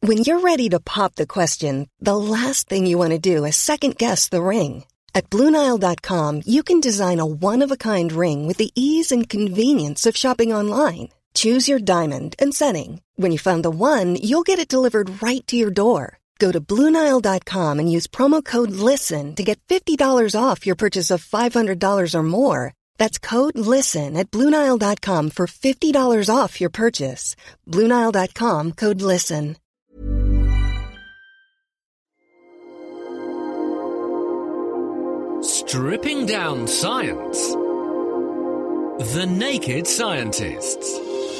When you're ready to pop the question, the last thing you want to do is second-guess the ring. At BlueNile.com, you can design a one-of-a-kind ring with the ease and convenience of shopping online. Choose your diamond and setting. When you find the one, you'll get it delivered right to your door. Go to BlueNile.com and use promo code LISTEN to get $50 off your purchase of $500 or more. That's code LISTEN at BlueNile.com for $50 off your purchase. BlueNile.com, code LISTEN. Stripping down science. The Naked Scientists.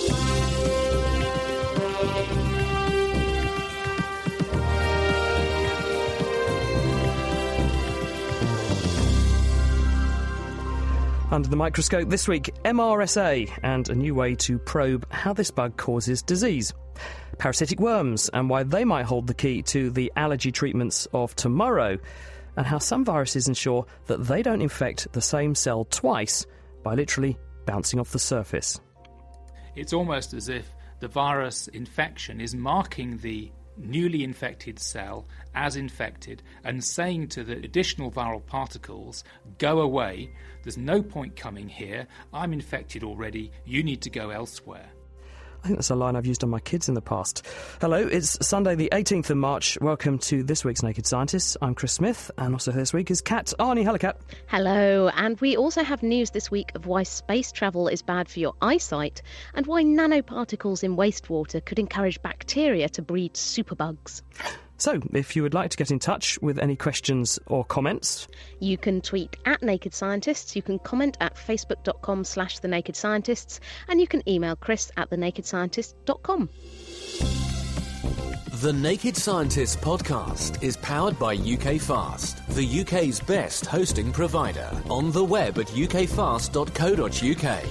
Under the microscope this week, MRSA and a new way to probe how this bug causes disease. Parasitic worms and why they might hold the key to the allergy treatments of tomorrow. And how some viruses ensure that they don't infect the same cell twice by literally bouncing off the surface. It's almost as if the virus infection is marking the newly infected cell as infected and saying to the additional viral particles, go away, there's no point coming here, I'm infected already, you need to go elsewhere. I think that's a line I've used on my kids in the past. Hello, it's Sunday the 18th of March. Welcome to this week's Naked Scientists. I'm Chris Smith, and also this week is Kat Arney. Hello, Kat. Hello, and we also have news this week of why space travel is bad for your eyesight and why nanoparticles in wastewater could encourage bacteria to breed superbugs. So, if you would like to get in touch with any questions or comments, you can tweet at Naked Scientists, you can comment at facebook.com/The Naked Scientists, and you can email Chris at thenakedscientist.com. The Naked Scientists podcast is powered by UK Fast, the UK's best hosting provider. On the web at ukfast.co.uk.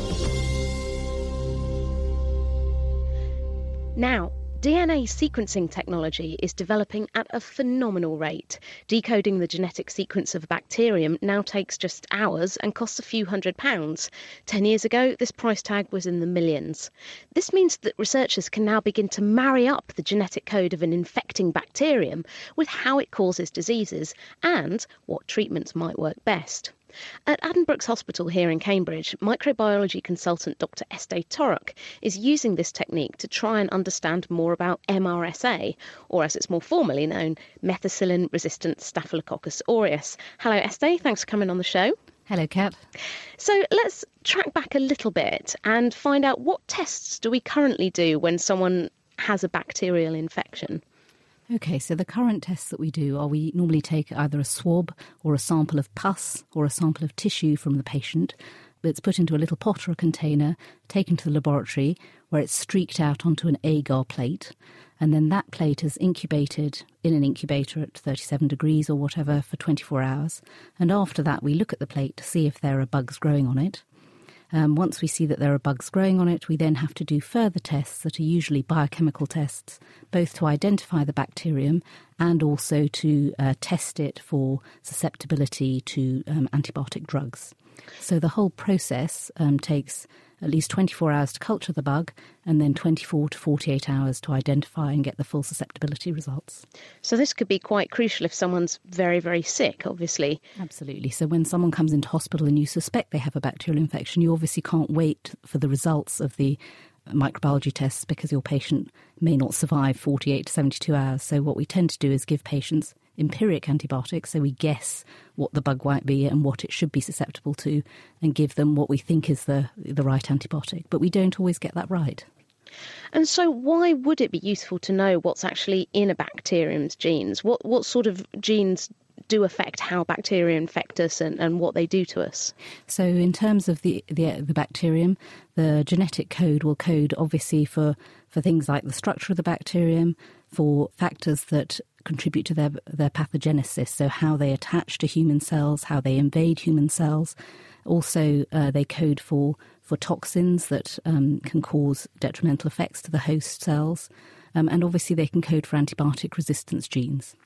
Now, DNA sequencing technology is developing at a phenomenal rate. Decoding the genetic sequence of a bacterium now takes just hours and costs a few £100s. 10 years ago, this price tag was in the millions. This means that researchers can now begin to marry up the genetic code of an infecting bacterium with how it causes diseases and what treatments might work best. At Addenbrooke's Hospital here in Cambridge, microbiology consultant Dr Estee Torok is using this technique to try and understand more about MRSA, or as it's more formally known, methicillin-resistant Staphylococcus aureus. Hello Estee, thanks for coming on the show. Hello, Kat. So let's track back a little bit and find out what tests do we currently do when someone has a bacterial infection? OK, so the current tests that we do are we normally take either a swab or a sample of pus or a sample of tissue from the patient. It's put into a little pot or a container, taken to the laboratory where it's streaked out onto an agar plate. And then that plate is incubated in an incubator at 37 degrees or whatever for 24 hours. And after that, we look at the plate to see if there are bugs growing on it. Once we see that there are bugs growing on it, we then have to do further tests that are usually biochemical tests, both to identify the bacterium and also to test it for susceptibility to antibiotic drugs. So the whole process takes at least 24 hours to culture the bug and then 24 to 48 hours to identify and get the full susceptibility results. So this could be quite crucial if someone's very, very sick, obviously. Absolutely. So when someone comes into hospital and you suspect they have a bacterial infection, you obviously can't wait for the results of the microbiology tests because your patient may not survive 48 to 72 hours. So what we tend to do is give patients empiric antibiotics, so we guess what the bug might be and what it should be susceptible to and give them what we think is the right antibiotic. But we don't always get that right. And so why would it be useful to know what's actually in a bacterium's genes? What sort of genes do affect how bacteria infect us and what they do to us? So in terms of the bacterium, the genetic code will code obviously for things like the structure of the bacterium, for factors that contribute to their pathogenesis, so how they attach to human cells, how they invade human cells. Also, they code for toxins that can cause detrimental effects to the host cells. And obviously they can code for antibiotic resistance genes.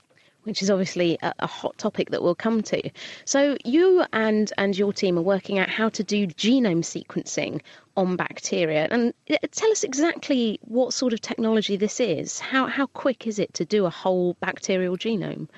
which is obviously a hot topic that we'll come to. So you and your team are working out how to do genome sequencing on bacteria. And tell us exactly what sort of technology this is. How quick is it to do a whole bacterial genome?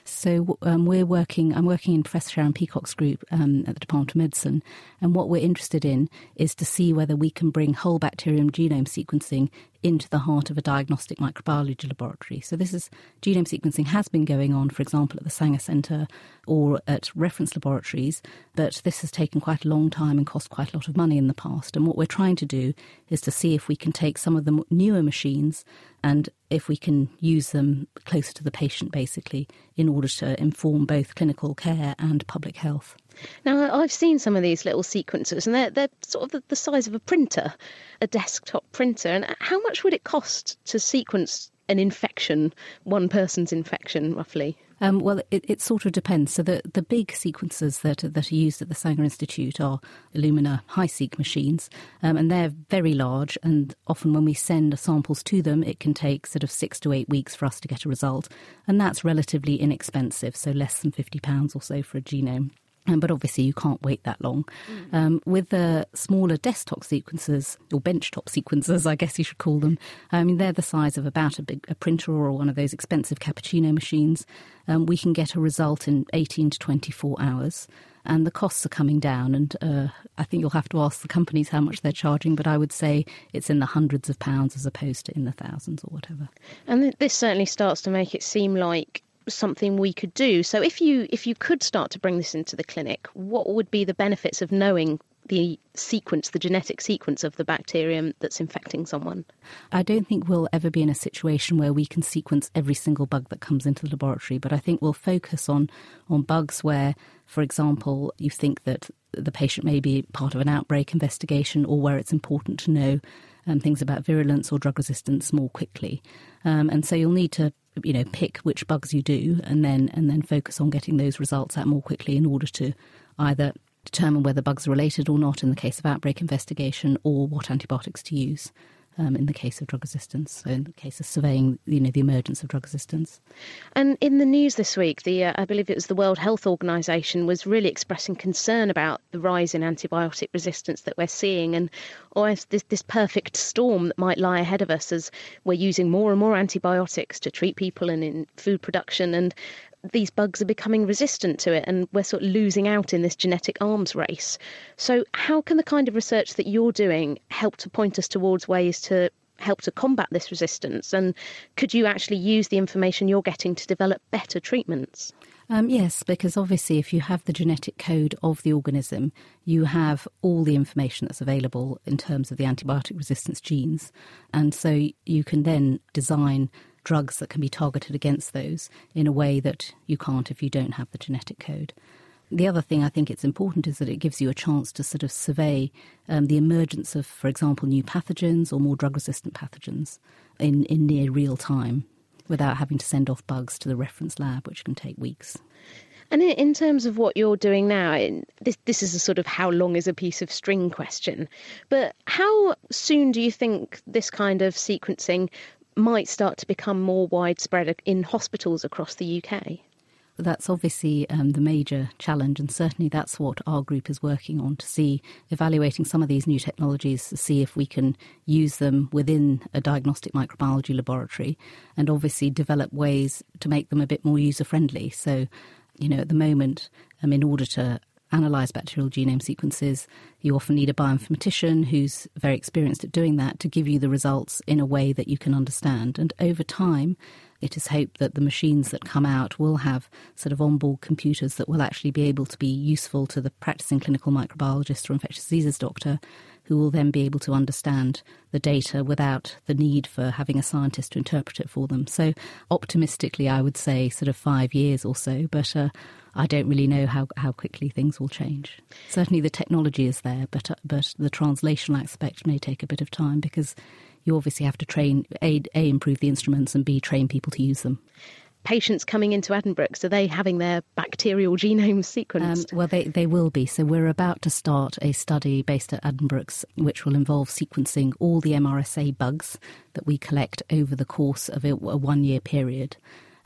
So I'm working in Professor Sharon Peacock's group at the Department of Medicine, and what we're interested in is to see whether we can bring whole bacterium genome sequencing into the heart of a diagnostic microbiology laboratory. So genome sequencing has been going on, for example, at the Sanger Centre or at reference laboratories, but this has taken quite a long time and cost quite a lot of money in the past. And what we're trying to do is to see if we can take some of the newer machines and if we can use them closer to the patient, basically, in order to inform both clinical care and public health. Now, I've seen some of these little sequencers, and they're sort of the size of a printer, a desktop printer. And how much would it cost to sequence an infection, one person's infection, roughly? Well, it sort of depends. So the big sequencers that are used at the Sanger Institute are Illumina HiSeq machines, and they're very large, and often when we send samples to them, it can take sort of 6 to 8 weeks for us to get a result, and that's relatively inexpensive, so less than £50 or so for a genome. But obviously you can't wait that long. With the smaller desktop sequencers, or benchtop sequencers, I guess you should call them, they're the size of about a printer or one of those expensive cappuccino machines. We can get a result in 18 to 24 hours. And the costs are coming down, and I think you'll have to ask the companies how much they're charging, but I would say it's in the hundreds of pounds as opposed to in the thousands or whatever. And this certainly starts to make it seem like something we could do. So if you could start to bring this into the clinic, what would be the benefits of knowing the genetic sequence of the bacterium that's infecting someone? I don't think we'll ever be in a situation where we can sequence every single bug that comes into the laboratory, but I think we'll focus on bugs where, for example, you think that the patient may be part of an outbreak investigation, or where it's important to know things about virulence or drug resistance more quickly. And so you'll need to pick which bugs you do and then focus on getting those results out more quickly in order to either determine whether bugs are related or not in the case of outbreak investigation, or what antibiotics to use in the case of drug resistance, so in the case of surveying the emergence of drug resistance. And in the news this week, I believe it was the World Health Organization was really expressing concern about the rise in antibiotic resistance that we're seeing, and almost this perfect storm that might lie ahead of us as we're using more and more antibiotics to treat people and in food production, and these bugs are becoming resistant to it, and we're sort of losing out in this genetic arms race. So how can the kind of research that you're doing help to point us towards ways to help to combat this resistance? And could you actually use the information you're getting to develop better treatments? Yes, because obviously if you have the genetic code of the organism, you have all the information that's available in terms of the antibiotic resistance genes. And so you can then design drugs that can be targeted against those in a way that you can't if you don't have the genetic code. The other thing I think it's important is that it gives you a chance to sort of survey the emergence of, for example, new pathogens or more drug-resistant pathogens in near real time without having to send off bugs to the reference lab, which can take weeks. And in terms of what you're doing now, this is a sort of how long is a piece of string question, but how soon do you think this kind of sequencing might start to become more widespread in hospitals across the UK? That's obviously the major challenge, and certainly that's what our group is working on, to see, evaluating some of these new technologies to see if we can use them within a diagnostic microbiology laboratory, and obviously develop ways to make them a bit more user-friendly. So, at the moment, in order to analyse bacterial genome sequences, you often need a bioinformatician who's very experienced at doing that to give you the results in a way that you can understand. And over time, it is hoped that the machines that come out will have sort of onboard computers that will actually be able to be useful to the practicing clinical microbiologist or infectious diseases doctor, who will then be able to understand the data without the need for having a scientist to interpret it for them. So optimistically, I would say sort of 5 years or so, but I don't really know how quickly things will change. Certainly the technology is there, but the translational aspect may take a bit of time, because you obviously have to train, A, improve the instruments, and B, train people to use them. Patients coming into Addenbrooke's, are they having their bacterial genomes sequenced? Well, they will be. So we're about to start a study based at Addenbrooke's, which will involve sequencing all the MRSA bugs that we collect over the course of a 1-year period.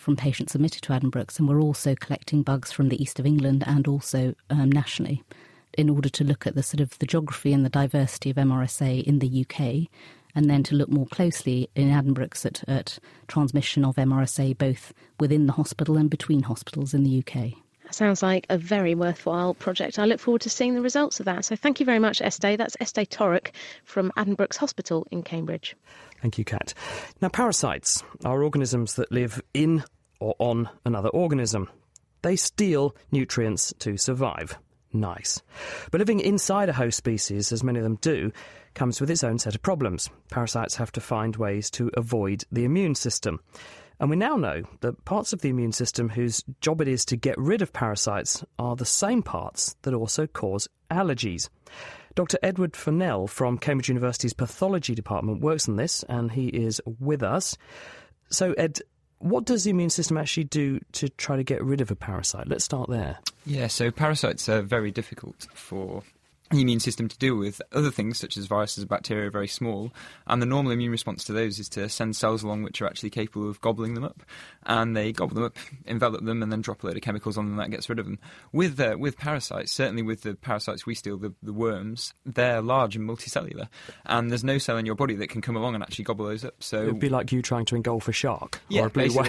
from patients admitted to Addenbrooke's, and we're also collecting bugs from the east of England and also nationally in order to look at the geography and the diversity of MRSA in the UK, and then to look more closely in Addenbrooke's at transmission of MRSA both within the hospital and between hospitals in the UK. Sounds like a very worthwhile project. I look forward to seeing the results of that. So thank you very much, Estee. That's Estee Torok from Addenbrooke's Hospital in Cambridge. Thank you, Kat. Now, parasites are organisms that live in or on another organism. They steal nutrients to survive. Nice. But living inside a host species, as many of them do, comes with its own set of problems. Parasites have to find ways to avoid the immune system. And we now know that parts of the immune system whose job it is to get rid of parasites are the same parts that also cause allergies. Dr. Edward Fennell from Cambridge University's Pathology Department works on this, and he is with us. So, Ed, what does the immune system actually do to try to get rid of a parasite? Let's start there. Yeah, so parasites are very difficult for the immune system to deal with. Other things, such as viruses and bacteria, are very small, and the normal immune response to those is to send cells along which are actually capable of gobbling them up, and they gobble them up, envelop them, and then drop a load of chemicals on them, and that gets rid of them. With parasites, certainly with the parasites we steal, the worms, they're large and multicellular, and there's no cell in your body that can come along and actually gobble those up. So it'd be like you trying to engulf a shark or a blue whale.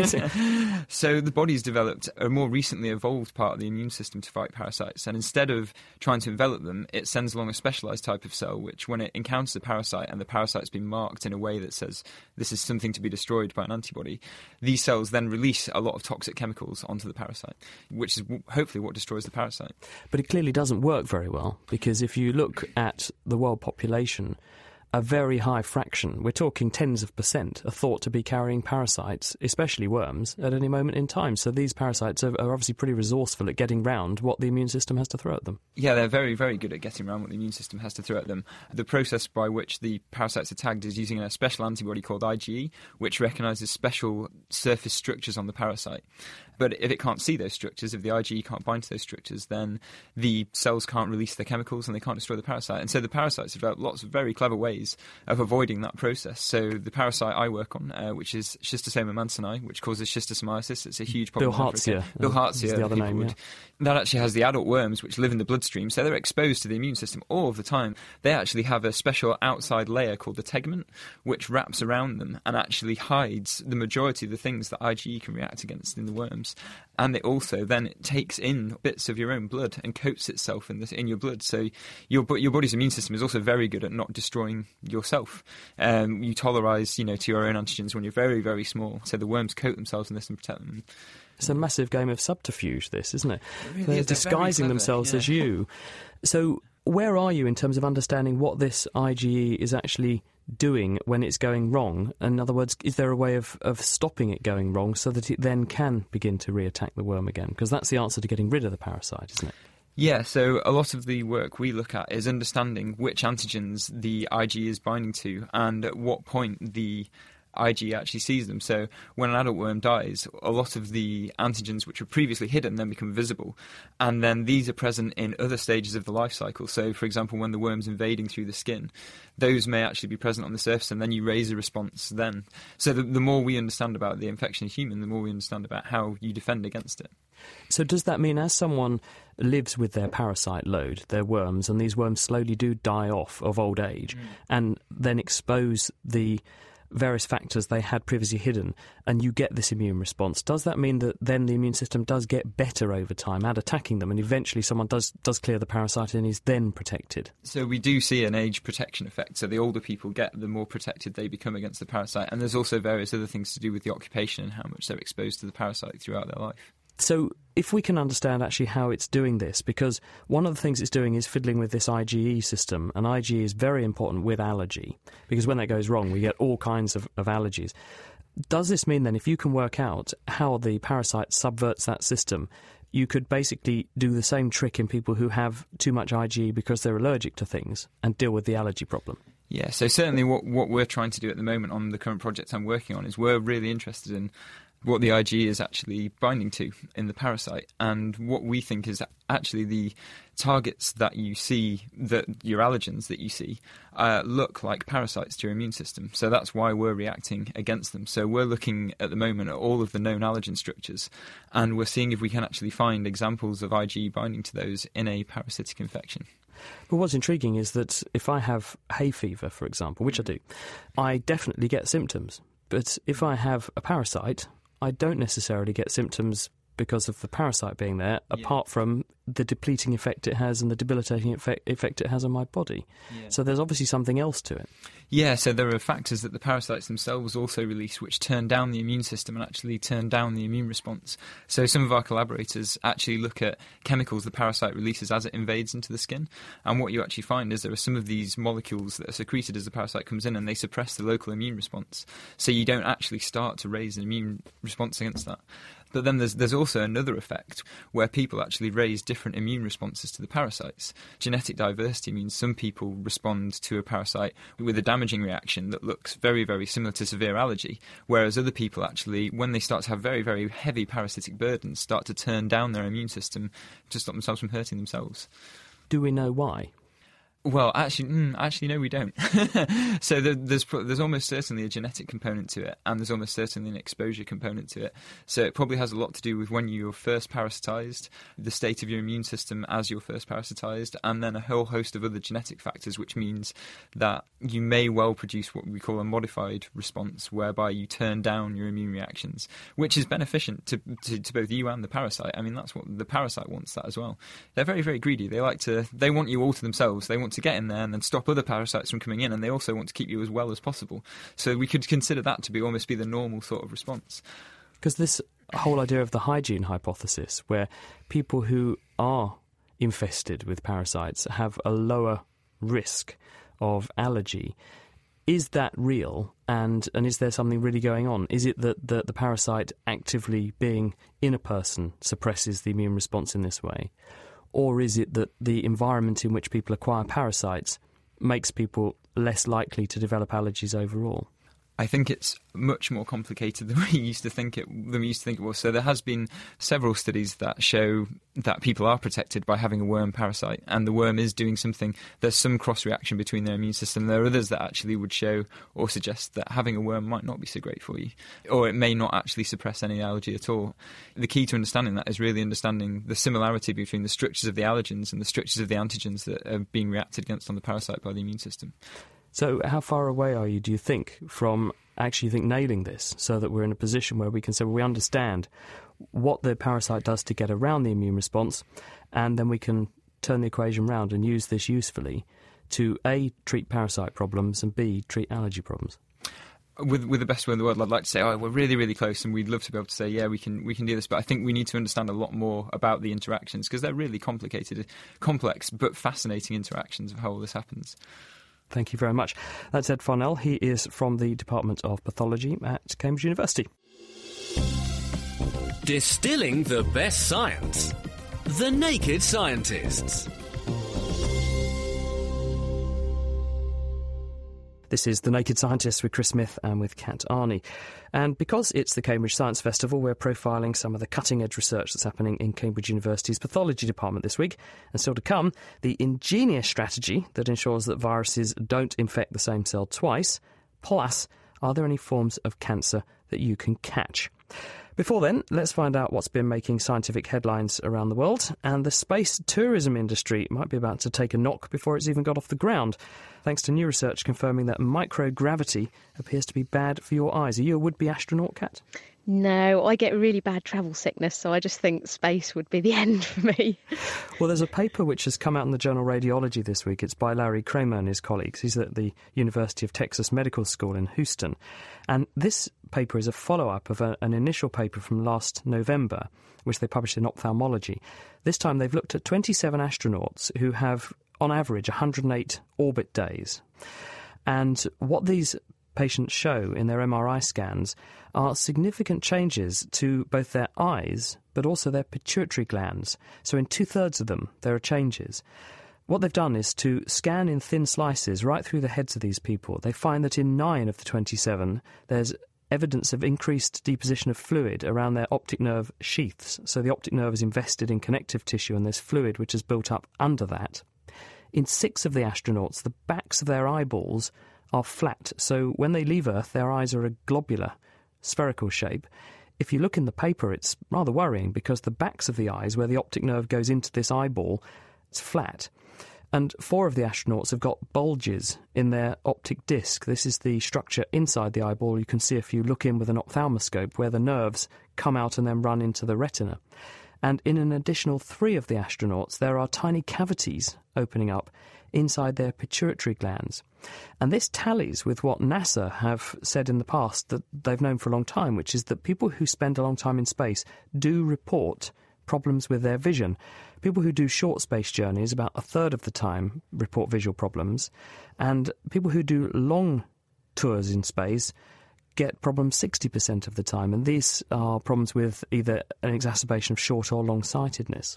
Yeah. So the body's developed a more recently evolved part of the immune system to fight parasites, and instead of trying to envelop them, it sends along a specialised type of cell which, when it encounters a parasite and the parasite's been marked in a way that says this is something to be destroyed by an antibody, these cells then release a lot of toxic chemicals onto the parasite, which is hopefully what destroys the parasite. But it clearly doesn't work very well, because if you look at the world population, a very high fraction, we're talking tens of %, are thought to be carrying parasites, especially worms, at any moment in time. So these parasites are obviously pretty resourceful at getting round what the immune system has to throw at them. Yeah, they're very, very good at getting around what the immune system has to throw at them. The process by which the parasites are tagged is using a special antibody called IgE, which recognises special surface structures on the parasite. But if it can't see those structures, if the IgE can't bind to those structures, then the cells can't release the chemicals and they can't destroy the parasite. And so the parasites have developed lots of very clever ways of avoiding that process. So the parasite I work on, which is Schistosoma mansoni, which causes schistosomiasis, it's a huge problem. Bilharzia. Bilharzia, the other name, yeah. That actually has the adult worms which live in the bloodstream, so they're exposed to the immune system all of the time. They actually have a special outside layer called the tegument, which wraps around them and actually hides the majority of the things that IgE can react against in the worms. And it also then takes in bits of your own blood and coats itself in your blood. So your body's immune system is also very good at not destroying yourself. You tolerise, to your own antigens when you're very, very small. So the worms coat themselves in this and protect them. It's a massive game of subterfuge, this, isn't it? Really They're is. disguising themselves as you. So where are you in terms of understanding what this IgE is actually doing when it's going wrong? In other words, is there a way of stopping it going wrong so that it then can begin to reattack the worm again? Because that's the answer to getting rid of the parasite, isn't it? Yeah, so a lot of the work we look at is understanding which antigens the IgE is binding to and at what point the IgE actually sees them. So when an adult worm dies, a lot of the antigens which were previously hidden then become visible, and then these are present in other stages of the life cycle. So for example, when the worm's invading through the skin, those may actually be present on the surface, and then you raise a response then. So the more we understand about the infection in human, the more we understand about how you defend against it. So does that mean as someone lives with their parasite load, their worms, and these worms slowly do die off of old age, and then expose the various factors they had previously hidden, and you get this immune response, does that mean that then the immune system does get better over time at attacking them, and eventually someone does clear the parasite and is then protected? So we do see an age protection effect. So the older people get, the more protected they become against the parasite. And there's also various other things to do with the occupation and how much they're exposed to the parasite throughout their life. So if we can understand actually how it's doing this, because one of the things it's doing is fiddling with this IgE system, and IgE is very important with allergy, because when that goes wrong we get all kinds of allergies. Does this mean then if you can work out how the parasite subverts that system, you could basically do the same trick in people who have too much IgE because they're allergic to things and deal with the allergy problem? Yeah, so certainly what we're trying to do at the moment on the current project I'm working on is we're really interested in what the IgE is actually binding to in the parasite. And what we think is actually the targets that you see, your allergens that you see, look like parasites to your immune system. So that's why we're reacting against them. So we're looking at the moment at all of the known allergen structures, and we're seeing if we can actually find examples of IgE binding to those in a parasitic infection. But what's intriguing is that if I have hay fever, for example, which I do, I definitely get symptoms. But if I have a parasite, I don't necessarily get symptoms because of the parasite being there, apart from the depleting effect it has and the debilitating effect it has on my body. Yeah. So there's obviously something else to it. Yeah, so there are factors that the parasites themselves also release which turn down the immune system and actually turn down the immune response. So some of our collaborators actually look at chemicals the parasite releases as it invades into the skin, and what you actually find is there are some of these molecules that are secreted as the parasite comes in, and they suppress the local immune response. So you don't actually start to raise an immune response against that. But then there's also another effect where people actually raise different immune responses to the parasites. Genetic diversity means some people respond to a parasite with a damaging reaction that looks very, very similar to severe allergy, whereas other people actually, when they start to have very, very heavy parasitic burdens, start to turn down their immune system to stop themselves from hurting themselves. Do we know why? Well, actually, no, we don't. So there's almost certainly a genetic component to it, and there's almost certainly an exposure component to it. So it probably has a lot to do with when you were first parasitised, the state of your immune system as you're first parasitised, and then a whole host of other genetic factors, which means that you may well produce what we call a modified response, whereby you turn down your immune reactions, which is beneficent to both you and the parasite. I mean, that's what the parasite wants, that as well. They're very, very greedy. They want you all to themselves. They want to get in there and then stop other parasites from coming in, and they also want to keep you as well as possible. So we could consider that to be almost the normal sort of response. Because this whole idea of the hygiene hypothesis, where people who are infested with parasites have a lower risk of allergy, is that real? And is there something really going on? Is it that the parasite actively being in a person suppresses the immune response in this way? Or is it that the environment in which people acquire parasites makes people less likely to develop allergies overall? I think it's much more complicated than we used to think it was. So there has been several studies that show that people are protected by having a worm parasite, and the worm is doing something. There's some cross-reaction between their immune system. There are others that actually would show or suggest that having a worm might not be so great for you, or it may not actually suppress any allergy at all. The key to understanding that is really understanding the similarity between the structures of the allergens and the structures of the antigens that are being reacted against on the parasite by the immune system. So how far away are you, do you think, from actually nailing this, so that we're in a position where we can say, well, we understand what the parasite does to get around the immune response, and then we can turn the equation round and use this usefully to A, treat parasite problems, and B, treat allergy problems? With the best will in the world, I'd like to say, we're really, really close, and we'd love to be able to say, yeah, we can do this. But I think we need to understand a lot more about the interactions, because they're really complicated, complex, but fascinating interactions of how all this happens. Thank you very much. That's Ed Farnell. He is from the Department of Pathology at Cambridge University. Distilling the best science. The Naked Scientists. This is The Naked Scientists with Chris Smith and with Kat Arney. And because it's the Cambridge Science Festival, we're profiling some of the cutting-edge research that's happening in Cambridge University's pathology department this week. And still to come, the ingenious strategy that ensures that viruses don't infect the same cell twice. Plus, are there any forms of cancer that you can catch? Before then, let's find out what's been making scientific headlines around the world. And the space tourism industry might be about to take a knock before it's even got off the ground, thanks to new research confirming that microgravity appears to be bad for your eyes. Are you a would-be astronaut, Kat? No, I get really bad travel sickness, so I just think space would be the end for me. Well, there's a paper which has come out in the journal Radiology this week. It's by Larry Kramer and his colleagues. He's at the University of Texas Medical School in Houston. And this paper is a follow-up of an initial paper from last November, which they published in Ophthalmology. This time they've looked at 27 astronauts who have, on average, 108 orbit days. And what these patients show in their MRI scans are significant changes to both their eyes but also their pituitary glands. So in 2/3 of them there are changes. What they've done is to scan in thin slices right through the heads of these people. They find that in 9 of the 27 there's evidence of increased deposition of fluid around their optic nerve sheaths. So the optic nerve is invested in connective tissue and there's fluid which is built up under that. In 6 of the astronauts, the backs of their eyeballs are flat. So when they leave Earth, their eyes are a globular, spherical shape. If you look in the paper, it's rather worrying because the backs of the eyes, where the optic nerve goes into this eyeball, it's flat. And 4 of the astronauts have got bulges in their optic disc. This is the structure inside the eyeball. You can see if you look in with an ophthalmoscope where the nerves come out and then run into the retina. And in an additional 3 of the astronauts, there are tiny cavities opening up inside their pituitary glands. And this tallies with what NASA have said in the past that they've known for a long time, which is that people who spend a long time in space do report problems with their vision. People who do short space journeys, about a third of the time, report visual problems. And people who do long tours in space get problems 60% of the time. And these are problems with either an exacerbation of short or long-sightedness.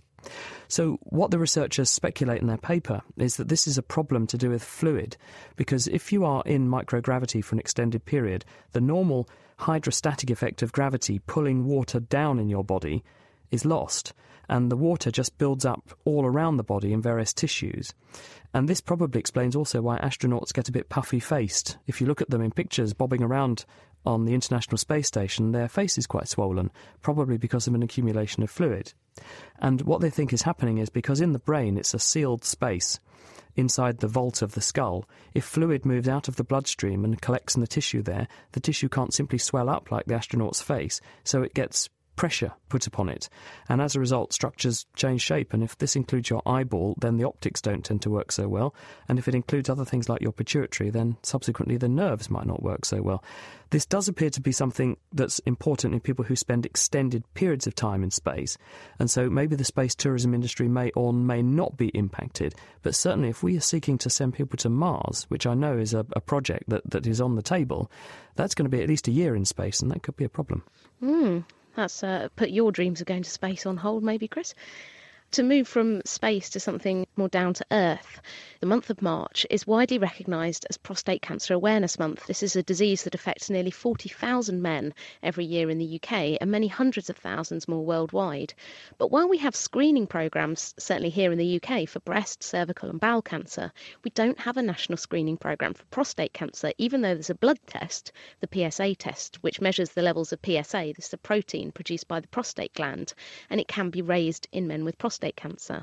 So what the researchers speculate in their paper is that this is a problem to do with fluid, because if you are in microgravity for an extended period, the normal hydrostatic effect of gravity pulling water down in your body is lost, and the water just builds up all around the body in various tissues. And this probably explains also why astronauts get a bit puffy-faced. If you look at them in pictures bobbing around on the International Space Station, their face is quite swollen, probably because of an accumulation of fluid. And what they think is happening is because in the brain it's a sealed space inside the vault of the skull. If fluid moves out of the bloodstream and collects in the tissue there, the tissue can't simply swell up like the astronaut's face, so it gets pressure put upon it, and as a result structures change shape. And if this includes your eyeball, then the optics don't tend to work so well, and if it includes other things like your pituitary, then subsequently the nerves might not work so well. This does appear to be something that's important in people who spend extended periods of time in space, and so maybe the space tourism industry may or may not be impacted, but certainly if we are seeking to send people to Mars, which I know is a project that is on the table, that's going to be at least a year in space, and that could be a problem. That's put your dreams of going to space on hold, maybe, Chris. To move from space to something more down to earth, the month of March is widely recognised as Prostate Cancer Awareness Month. This is a disease that affects nearly 40,000 men every year in the UK and many hundreds of thousands more worldwide. But while we have screening programmes, certainly here in the UK, for breast, cervical and bowel cancer, we don't have a national screening programme for prostate cancer, even though there's a blood test, the PSA test, which measures the levels of PSA. This is a protein produced by the prostate gland, and it can be raised in men with prostate cancer.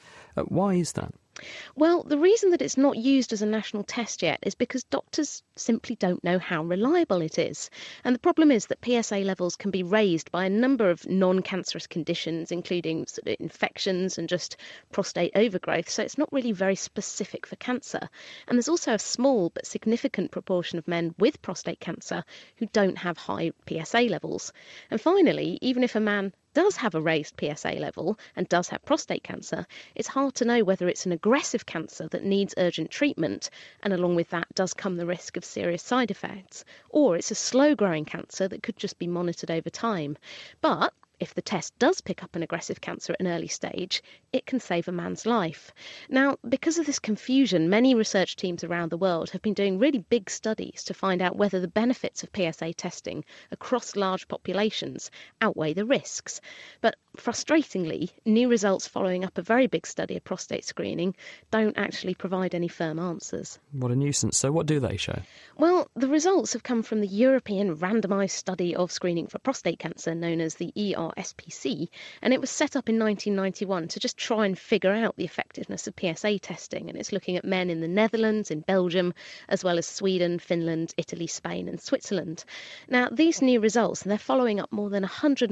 Why is that? Well, the reason that it's not used as a national test yet is because doctors simply don't know how reliable it is. And the problem is that PSA levels can be raised by a number of non-cancerous conditions, including sort of infections and just prostate overgrowth. So it's not really very specific for cancer. And there's also a small but significant proportion of men with prostate cancer who don't have high PSA levels. And finally, even if a man does have a raised PSA level and does have prostate cancer, it's hard to know whether it's an aggressive cancer that needs urgent treatment, and along with that does come the risk of serious side effects, or it's a slow-growing cancer that could just be monitored over time. But if the test does pick up an aggressive cancer at an early stage, it can save a man's life. Now, because of this confusion, many research teams around the world have been doing really big studies to find out whether the benefits of PSA testing across large populations outweigh the risks. But frustratingly, new results following up a very big study of prostate screening don't actually provide any firm answers. What a nuisance. So what do they show? Well, the results have come from the European Randomised Study of Screening for Prostate Cancer, known as the ERSPC, and it was set up in 1991 to just try and figure out the effectiveness of PSA testing. And it's looking at men in the Netherlands, in Belgium, as well as Sweden, Finland, Italy, Spain and Switzerland. Now, these new results, and they're following up more than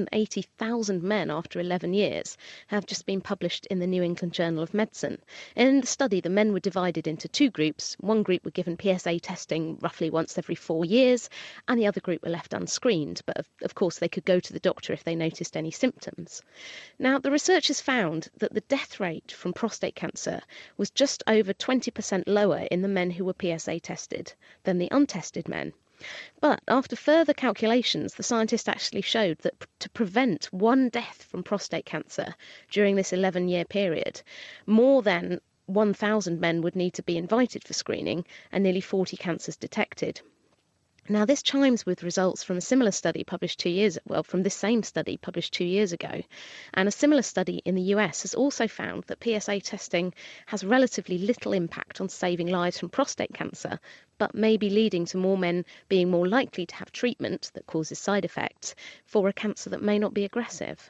180,000 men after 11 years, have just been published in the New England Journal of Medicine. And in the study, the men were divided into 2 groups. One group were given PSA testing roughly once every 4 years, and the other group were left unscreened. But of course, they could go to the doctor if they noticed any symptoms. Now, the researchers found that the death rate from prostate cancer was just over 20% lower in the men who were PSA tested than the untested men. But after further calculations, the scientists actually showed that to prevent one death from prostate cancer during this 11-year period, more than 1,000 men would need to be invited for screening and nearly 40 cancers detected. Now, this chimes with results from a similar study published 2 years, from this same study published 2 years ago. And a similar study in the US has also found that PSA testing has relatively little impact on saving lives from prostate cancer, but may be leading to more men being more likely to have treatment that causes side effects for a cancer that may not be aggressive.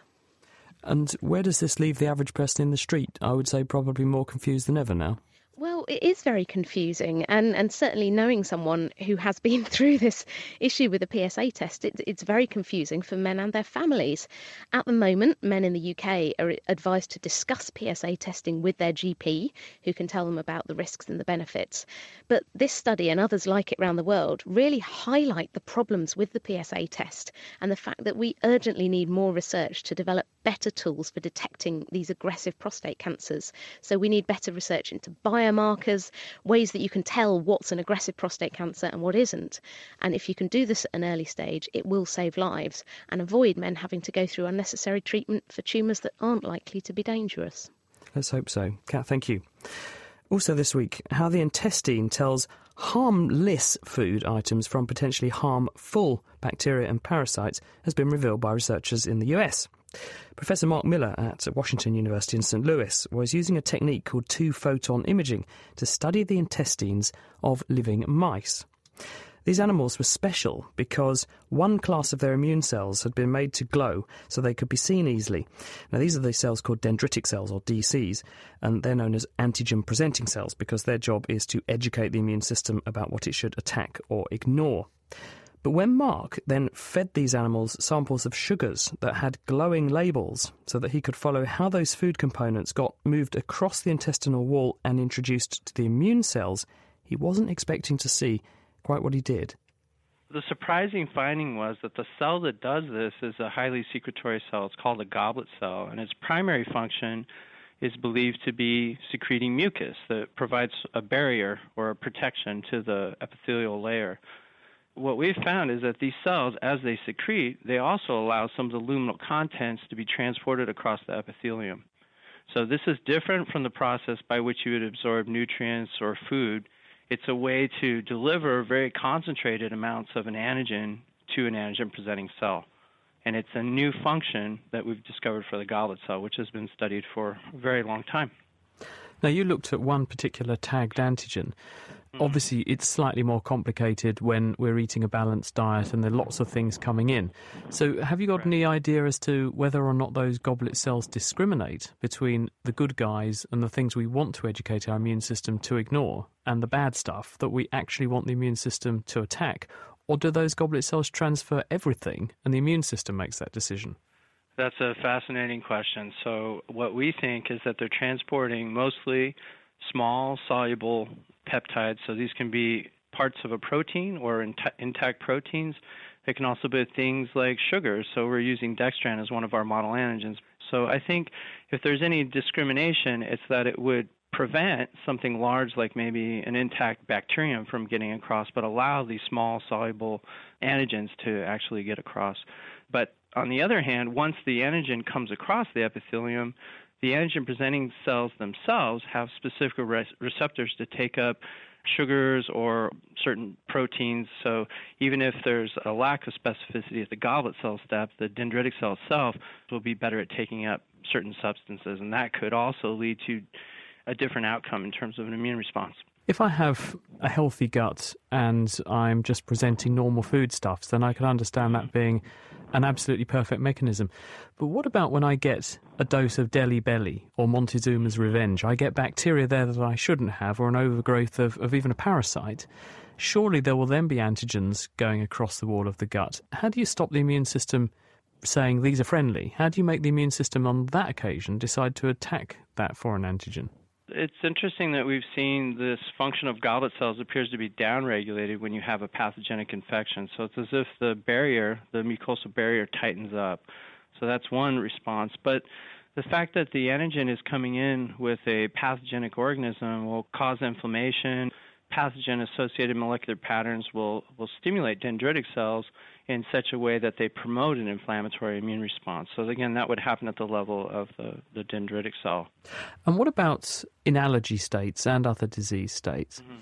And where does this leave the average person in the street? I would say probably more confused than ever now. Well, it is very confusing, and certainly knowing someone who has been through this issue with the PSA test, it's very confusing for men and their families. At the moment, men in the UK are advised to discuss PSA testing with their GP, who can tell them about the risks and the benefits. But this study and others like it around the world really highlight the problems with the PSA test and the fact that we urgently need more research to develop better tools for detecting these aggressive prostate cancers. So we need better research into biomarkers, ways that you can tell what's an aggressive prostate cancer and what isn't. And if you can do this at an early stage, it will save lives and avoid men having to go through unnecessary treatment for tumours that aren't likely to be dangerous. Let's hope so. Kat, thank you. Also this week, how the intestine tells harmless food items from potentially harmful bacteria and parasites has been revealed by researchers in the US. Professor Mark Miller at Washington University in St. Louis was using a technique called 2-photon imaging to study the intestines of living mice. These animals were special because one class of their immune cells had been made to glow so they could be seen easily. Now, these are the cells called dendritic cells, or DCs, and they're known as antigen-presenting cells because their job is to educate the immune system about what it should attack or ignore. But when Mark then fed these animals samples of sugars that had glowing labels so that he could follow how those food components got moved across the intestinal wall and introduced to the immune cells, he wasn't expecting to see quite what he did. The surprising finding was that the cell that does this is a highly secretory cell. It's called a goblet cell, and its primary function is believed to be secreting mucus that provides a barrier or a protection to the epithelial layer. What we've found is that these cells, as they secrete, they also allow some of the luminal contents to be transported across the epithelium. So this is different from the process by which you would absorb nutrients or food. It's a way to deliver very concentrated amounts of an antigen to an antigen-presenting cell. And it's a new function that we've discovered for the goblet cell, which has been studied for a very long time. Now, you looked at one particular tagged antigen. Obviously, it's slightly more complicated when we're eating a balanced diet and there are lots of things coming in. So have you got any idea as to whether or not those goblet cells discriminate between the good guys and the things we want to educate our immune system to ignore and the bad stuff that we actually want the immune system to attack? Or do those goblet cells transfer everything and the immune system makes that decision? That's a fascinating question. So what we think is that they're transporting mostly small soluble peptides. So these can be parts of a protein or intact proteins. They can also be things like sugars. So we're using dextran as one of our model antigens. So I think if there's any discrimination, it's that it would prevent something large like maybe an intact bacterium from getting across, but allow these small soluble antigens to actually get across. But on the other hand, once the antigen comes across the epithelium, the antigen-presenting cells themselves have specific receptors to take up sugars or certain proteins. So even if there's a lack of specificity at the goblet cell step, the dendritic cell itself will be better at taking up certain substances, and that could also lead to a different outcome in terms of an immune response. If I have a healthy gut and I'm just presenting normal foodstuffs, then I can understand that being an absolutely perfect mechanism. But what about when I get a dose of Delhi Belly or Montezuma's Revenge? I get bacteria there that I shouldn't have, or an overgrowth of even a parasite. Surely there will then be antigens going across the wall of the gut. How do you stop the immune system saying these are friendly? How do you make the immune system on that occasion decide to attack that foreign antigen? It's interesting that we've seen this function of goblet cells appears to be downregulated when you have a pathogenic infection. So it's as if the barrier, the mucosal barrier, tightens up. So that's one response. But the fact that the antigen is coming in with a pathogenic organism will cause inflammation. Pathogen-associated molecular patterns will stimulate dendritic cells in such a way that they promote an inflammatory immune response. So again, that would happen at the level of the dendritic cell. And what about in allergy states and other disease states?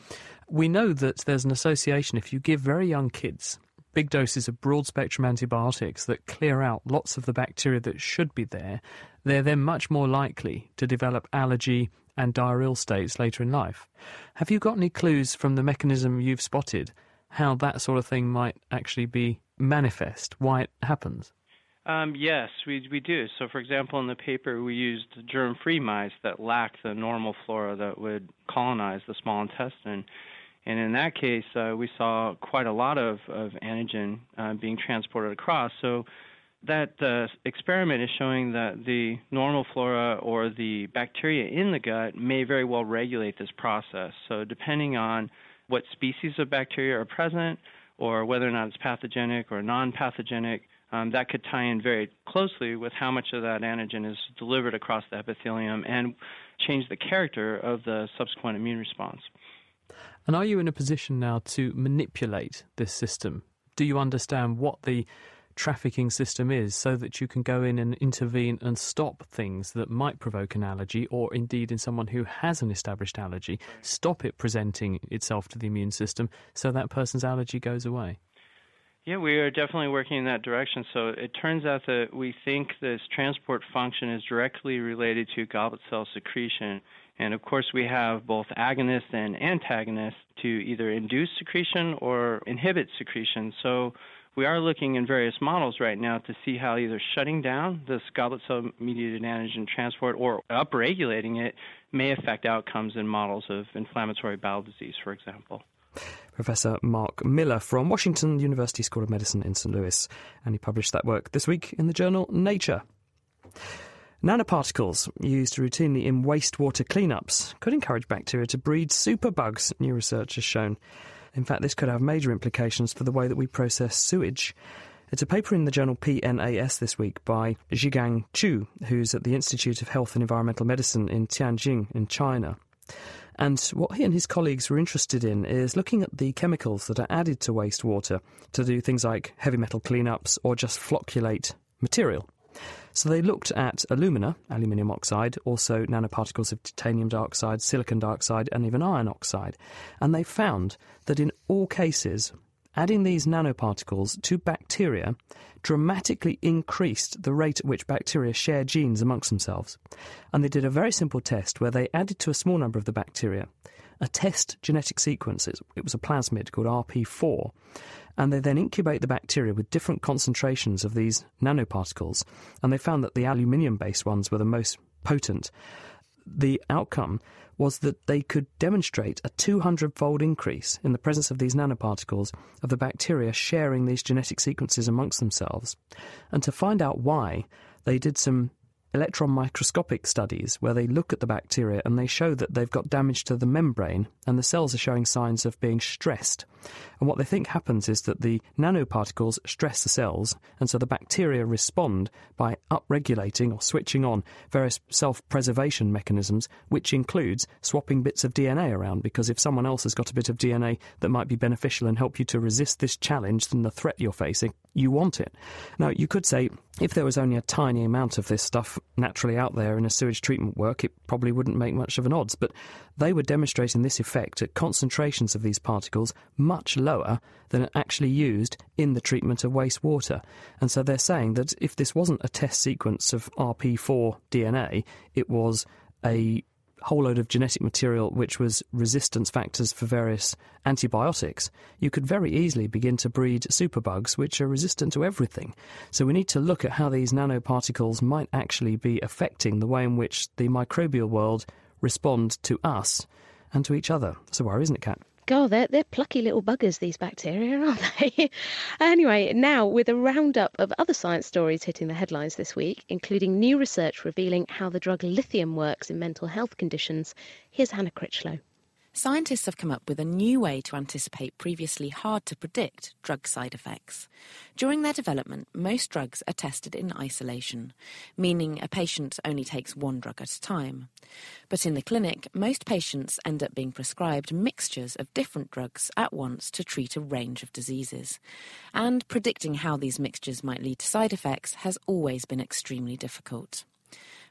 We know that there's an association if you give very young kids big doses of broad-spectrum antibiotics that clear out lots of the bacteria that should be there, they're then much more likely to develop allergy and diarrheal states later in life. Have you got any clues from the mechanism you've spotted how that sort of thing might actually be manifest, why it happens? Yes, we do. So, for example, in the paper, we used germ-free mice that lacked the normal flora that would colonize the small intestine. And in that case, we saw quite a lot of antigen being transported across. So that experiment is showing that the normal flora or the bacteria in the gut may very well regulate this process. So depending on what species of bacteria are present or whether or not it's pathogenic or non-pathogenic, that could tie in very closely with how much of that antigen is delivered across the epithelium and change the character of the subsequent immune response. And are you in a position now to manipulate this system? Do you understand what the trafficking system is so that you can go in and intervene and stop things that might provoke an allergy, or indeed in someone who has an established allergy, stop it presenting itself to the immune system so that person's allergy goes away? Yeah, we are definitely working in that direction. So it turns out that we think this transport function is directly related to goblet cell secretion. And of course, we have both agonists and antagonists to either induce secretion or inhibit secretion. So we are looking in various models right now to see how either shutting down this goblet cell-mediated antigen transport or upregulating it may affect outcomes in models of inflammatory bowel disease, for example. Professor Mark Miller from Washington University School of Medicine in St. Louis, and he published that work this week in the journal Nature. Nanoparticles used routinely in wastewater cleanups could encourage bacteria to breed superbugs, new research has shown. In fact, this could have major implications for the way that we process sewage. It's a paper in the journal PNAS this week by Zhigang Chu, who's at the Institute of Health and Environmental Medicine in Tianjin in China. And what he and his colleagues were interested in is looking at the chemicals that are added to wastewater to do things like heavy metal cleanups or just flocculate material. So they looked at alumina, aluminium oxide, also nanoparticles of titanium dioxide, silicon dioxide, and even iron oxide. And they found that in all cases, adding these nanoparticles to bacteria dramatically increased the rate at which bacteria share genes amongst themselves. And they did a very simple test where they added to a small number of the bacteria a test genetic sequence. It was a plasmid called RP4. And they then incubate the bacteria with different concentrations of these nanoparticles. And they found that the aluminium-based ones were the most potent. The outcome was that they could demonstrate a 200-fold increase in the presence of these nanoparticles of the bacteria sharing these genetic sequences amongst themselves. And to find out why, they did some electron microscopic studies where they look at the bacteria and they show that they've got damage to the membrane and the cells are showing signs of being stressed. And what they think happens is that the nanoparticles stress the cells, and so the bacteria respond by upregulating or switching on various self-preservation mechanisms, which includes swapping bits of DNA around, because if someone else has got a bit of DNA that might be beneficial and help you to resist this challenge and the threat you're facing, you want it. Now, you could say if there was only a tiny amount of this stuff naturally out there in a sewage treatment work, it probably wouldn't make much of an odds. But they were demonstrating this effect at concentrations of these particles much lower than are actually used in the treatment of wastewater. And so they're saying that if this wasn't a test sequence of RP4 DNA, it was a whole load of genetic material which was resistance factors for various antibiotics, you could very easily begin to breed superbugs which are resistant to everything. So we need to look at how these nanoparticles might actually be affecting the way in which the microbial world respond to us and to each other. That's a worry, isn't it, Kat? God, they're plucky little buggers, these bacteria, aren't they? Anyway, now with a roundup of other science stories hitting the headlines this week, including new research revealing how the drug lithium works in mental health conditions, here's Hannah Critchlow. Scientists have come up with a new way to anticipate previously hard-to-predict drug side effects. During their development, most drugs are tested in isolation, meaning a patient only takes one drug at a time. But in the clinic, most patients end up being prescribed mixtures of different drugs at once to treat a range of diseases. And predicting how these mixtures might lead to side effects has always been extremely difficult.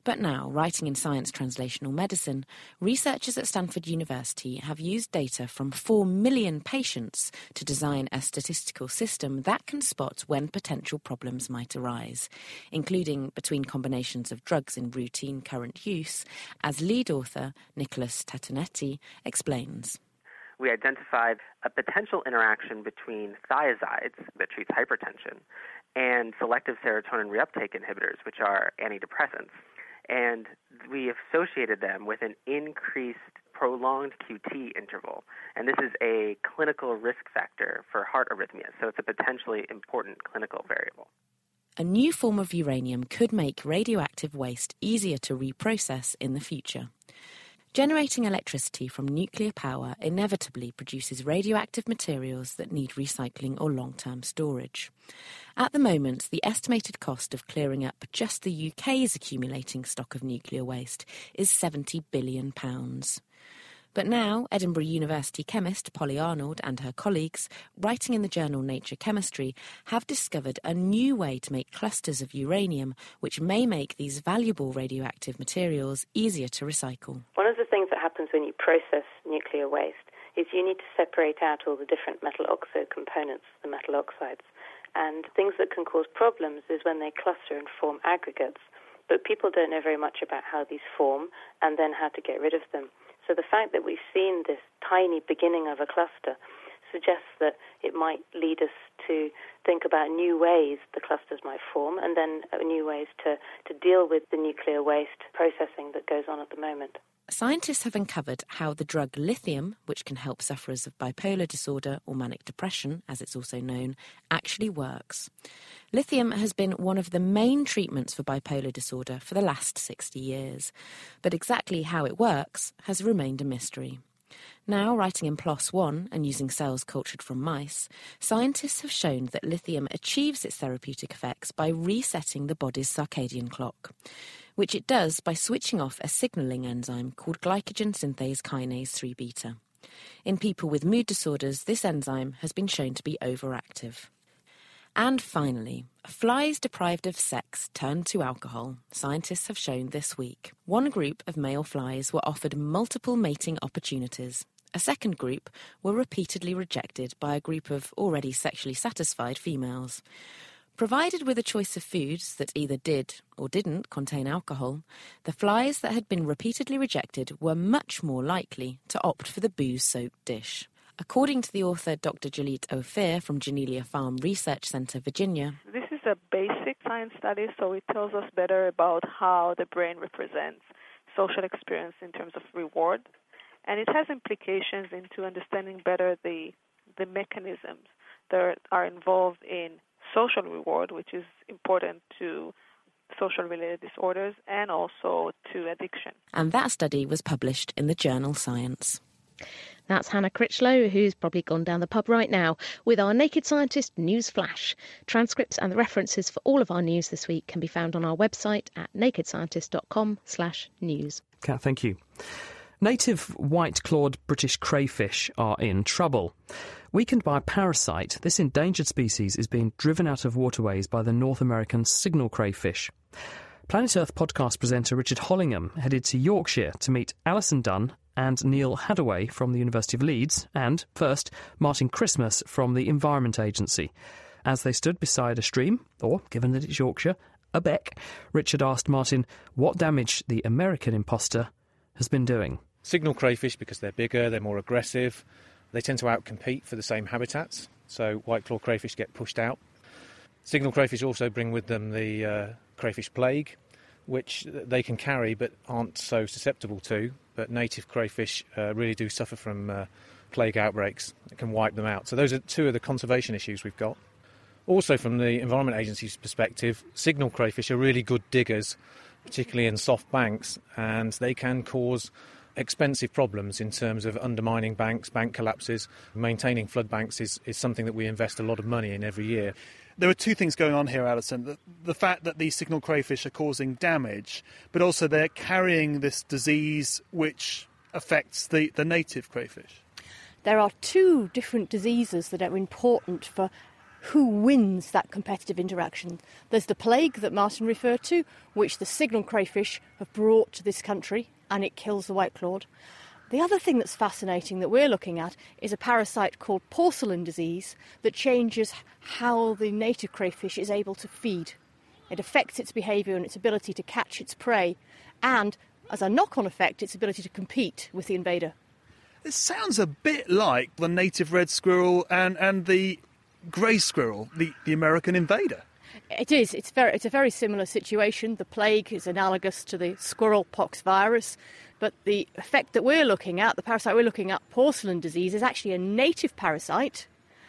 But now, writing in Science Translational Medicine, researchers at Stanford University have used data from 4 million patients to design a statistical system that can spot when potential problems might arise, including between combinations of drugs in routine current use, as lead author Nicholas Tatonetti explains. We identified a potential interaction between thiazides, that treats hypertension, and selective serotonin reuptake inhibitors, which are antidepressants. And we associated them with an increased prolonged QT interval. And this is a clinical risk factor for heart arrhythmias, so it's a potentially important clinical variable. A new form of uranium could make radioactive waste easier to reprocess in the future. Generating electricity from nuclear power inevitably produces radioactive materials that need recycling or long-term storage. At the moment, the estimated cost of clearing up just the UK's accumulating stock of nuclear waste is £70 billion. But now, Edinburgh University chemist Polly Arnold and her colleagues, writing in the journal Nature Chemistry, have discovered a new way to make clusters of uranium, which may make these valuable radioactive materials easier to recycle. One of the things that happens when you process nuclear waste is you need to separate out all the different metal oxide components, the metal oxides. And things that can cause problems is when they cluster and form aggregates. But people don't know very much about how these form and then how to get rid of them. So the fact that we've seen this tiny beginning of a cluster suggests that it might lead us to think about new ways the clusters might form and then new ways to deal with the nuclear waste processing that goes on at the moment. Scientists have uncovered how the drug lithium, which can help sufferers of bipolar disorder or manic depression, as it's also known, actually works. Lithium has been one of the main treatments for bipolar disorder for the last 60 years, but exactly how it works has remained a mystery. Now, writing in PLOS ONE and using cells cultured from mice, scientists have shown that lithium achieves its therapeutic effects by resetting the body's circadian clock, which it does by switching off a signalling enzyme called glycogen synthase kinase 3-beta. In people with mood disorders, this enzyme has been shown to be overactive. And finally, flies deprived of sex turned to alcohol, scientists have shown this week. One group of male flies were offered multiple mating opportunities. A second group were repeatedly rejected by a group of already sexually satisfied females. Provided with a choice of foods that either did or didn't contain alcohol, the flies that had been repeatedly rejected were much more likely to opt for the booze-soaked dish. According to the author Dr. Jalit Ophir from Genelia Farm Research Centre, Virginia, this is a basic science study, so it tells us better about how the brain represents social experience in terms of reward. And it has implications into understanding better the mechanisms that are involved in social reward, which is important to social-related disorders and also to addiction. And that study was published in the journal Science. That's Hannah Critchlow, who's probably gone down the pub right now, with our Naked Scientist News Flash. Transcripts and the references for all of our news this week can be found on our website at nakedscientist.com/news. Kat, thank you. Native white-clawed British crayfish are in trouble. Weakened by a parasite, this endangered species is being driven out of waterways by the North American signal crayfish. Planet Earth podcast presenter Richard Hollingham headed to Yorkshire to meet Alison Dunn and Neil Hadaway from the University of Leeds and, first, Martin Christmas from the Environment Agency. As they stood beside a stream, or, given that it's Yorkshire, a beck, Richard asked Martin what damage the American imposter has been doing. Signal crayfish, because they're bigger, they're more aggressive, they tend to outcompete for the same habitats, so white-clawed crayfish get pushed out. Signal crayfish also bring with them the crayfish plague, which they can carry but aren't so susceptible to, but native crayfish really do suffer from plague outbreaks. It can wipe them out. So those are two of the conservation issues we've got. Also, from the Environment Agency's perspective, signal crayfish are really good diggers, particularly in soft banks, and they can cause expensive problems in terms of undermining banks, bank collapses. Maintaining flood banks is something that we invest a lot of money in every year. There are two things going on here, Alison. The fact that these signal crayfish are causing damage, but also they're carrying this disease which affects the native crayfish. There are two different diseases that are important for who wins that competitive interaction. There's the plague that Martin referred to, which the signal crayfish have brought to this country, and it kills the white-clawed. The other thing that's fascinating that we're looking at is a parasite called porcelain disease that changes how the native crayfish is able to feed. It affects its behaviour and its ability to catch its prey, and, as a knock-on effect, its ability to compete with the invader. It sounds a bit like the native red squirrel and the grey squirrel, the American invader. It is. It's a very similar situation. The plague is analogous to the squirrel pox virus, but the effect that we're looking at, the parasite we're looking at, porcelain disease, is actually a native parasite,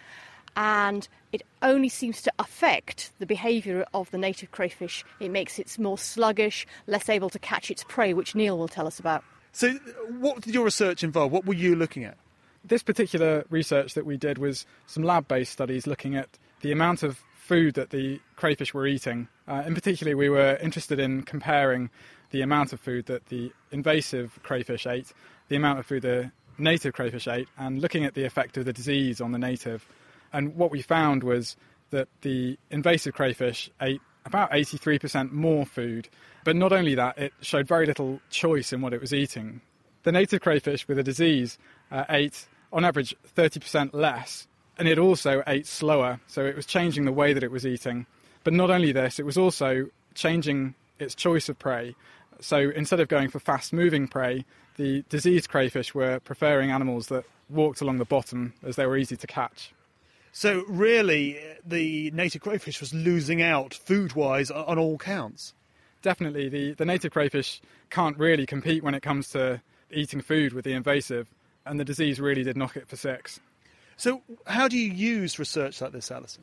and it only seems to affect the behaviour of the native crayfish. It makes it more sluggish, less able to catch its prey, which Neil will tell us about. So what did your research involve? What were you looking at? This particular research that we did was some lab-based studies looking at the amount of food that the crayfish were eating. In particular, we were interested in comparing the amount of food that the invasive crayfish ate, the amount of food the native crayfish ate, and looking at the effect of the disease on the native. And what we found was that the invasive crayfish ate about 83% more food. But not only that, it showed very little choice in what it was eating. The native crayfish with a disease ate, on average, 30% less, and it also ate slower, so it was changing the way that it was eating. But not only this, it was also changing its choice of prey. So instead of going for fast-moving prey, the diseased crayfish were preferring animals that walked along the bottom as they were easy to catch. So really, the native crayfish was losing out food-wise on all counts? Definitely. The native crayfish can't really compete when it comes to eating food with the invasive, and the disease really did knock it for six. So how do you use research like this, Alison?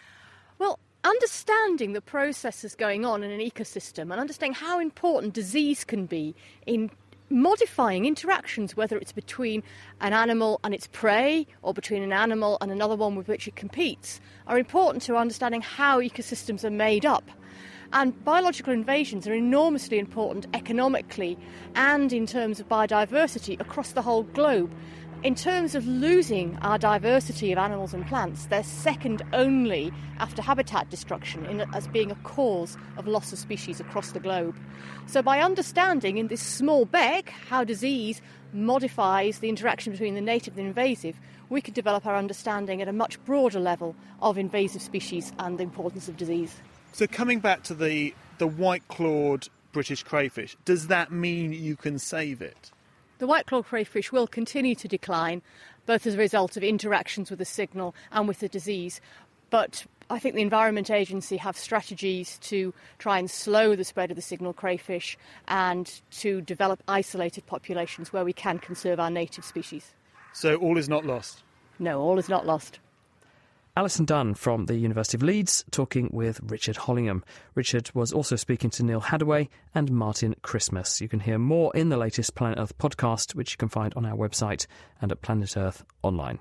Well, understanding the processes going on in an ecosystem and understanding how important disease can be in modifying interactions, whether it's between an animal and its prey or between an animal and another one with which it competes, are important to understanding how ecosystems are made up. And biological invasions are enormously important economically and in terms of biodiversity across the whole globe. In terms of losing our diversity of animals and plants, they're second only after habitat destruction as being a cause of loss of species across the globe. So by understanding in this small beck how disease modifies the interaction between the native and invasive, we can develop our understanding at a much broader level of invasive species and the importance of disease. So coming back to the white-clawed British crayfish, does that mean you can save it? The white-clawed crayfish will continue to decline, both as a result of interactions with the signal and with the disease. But I think the Environment Agency have strategies to try and slow the spread of the signal crayfish and to develop isolated populations where we can conserve our native species. So all is not lost? No, all is not lost. Alison Dunn from the University of Leeds talking with Richard Hollingham. Richard was also speaking to Neil Hadaway and Martin Christmas. You can hear more in the latest Planet Earth podcast, which you can find on our website and at Planet Earth Online.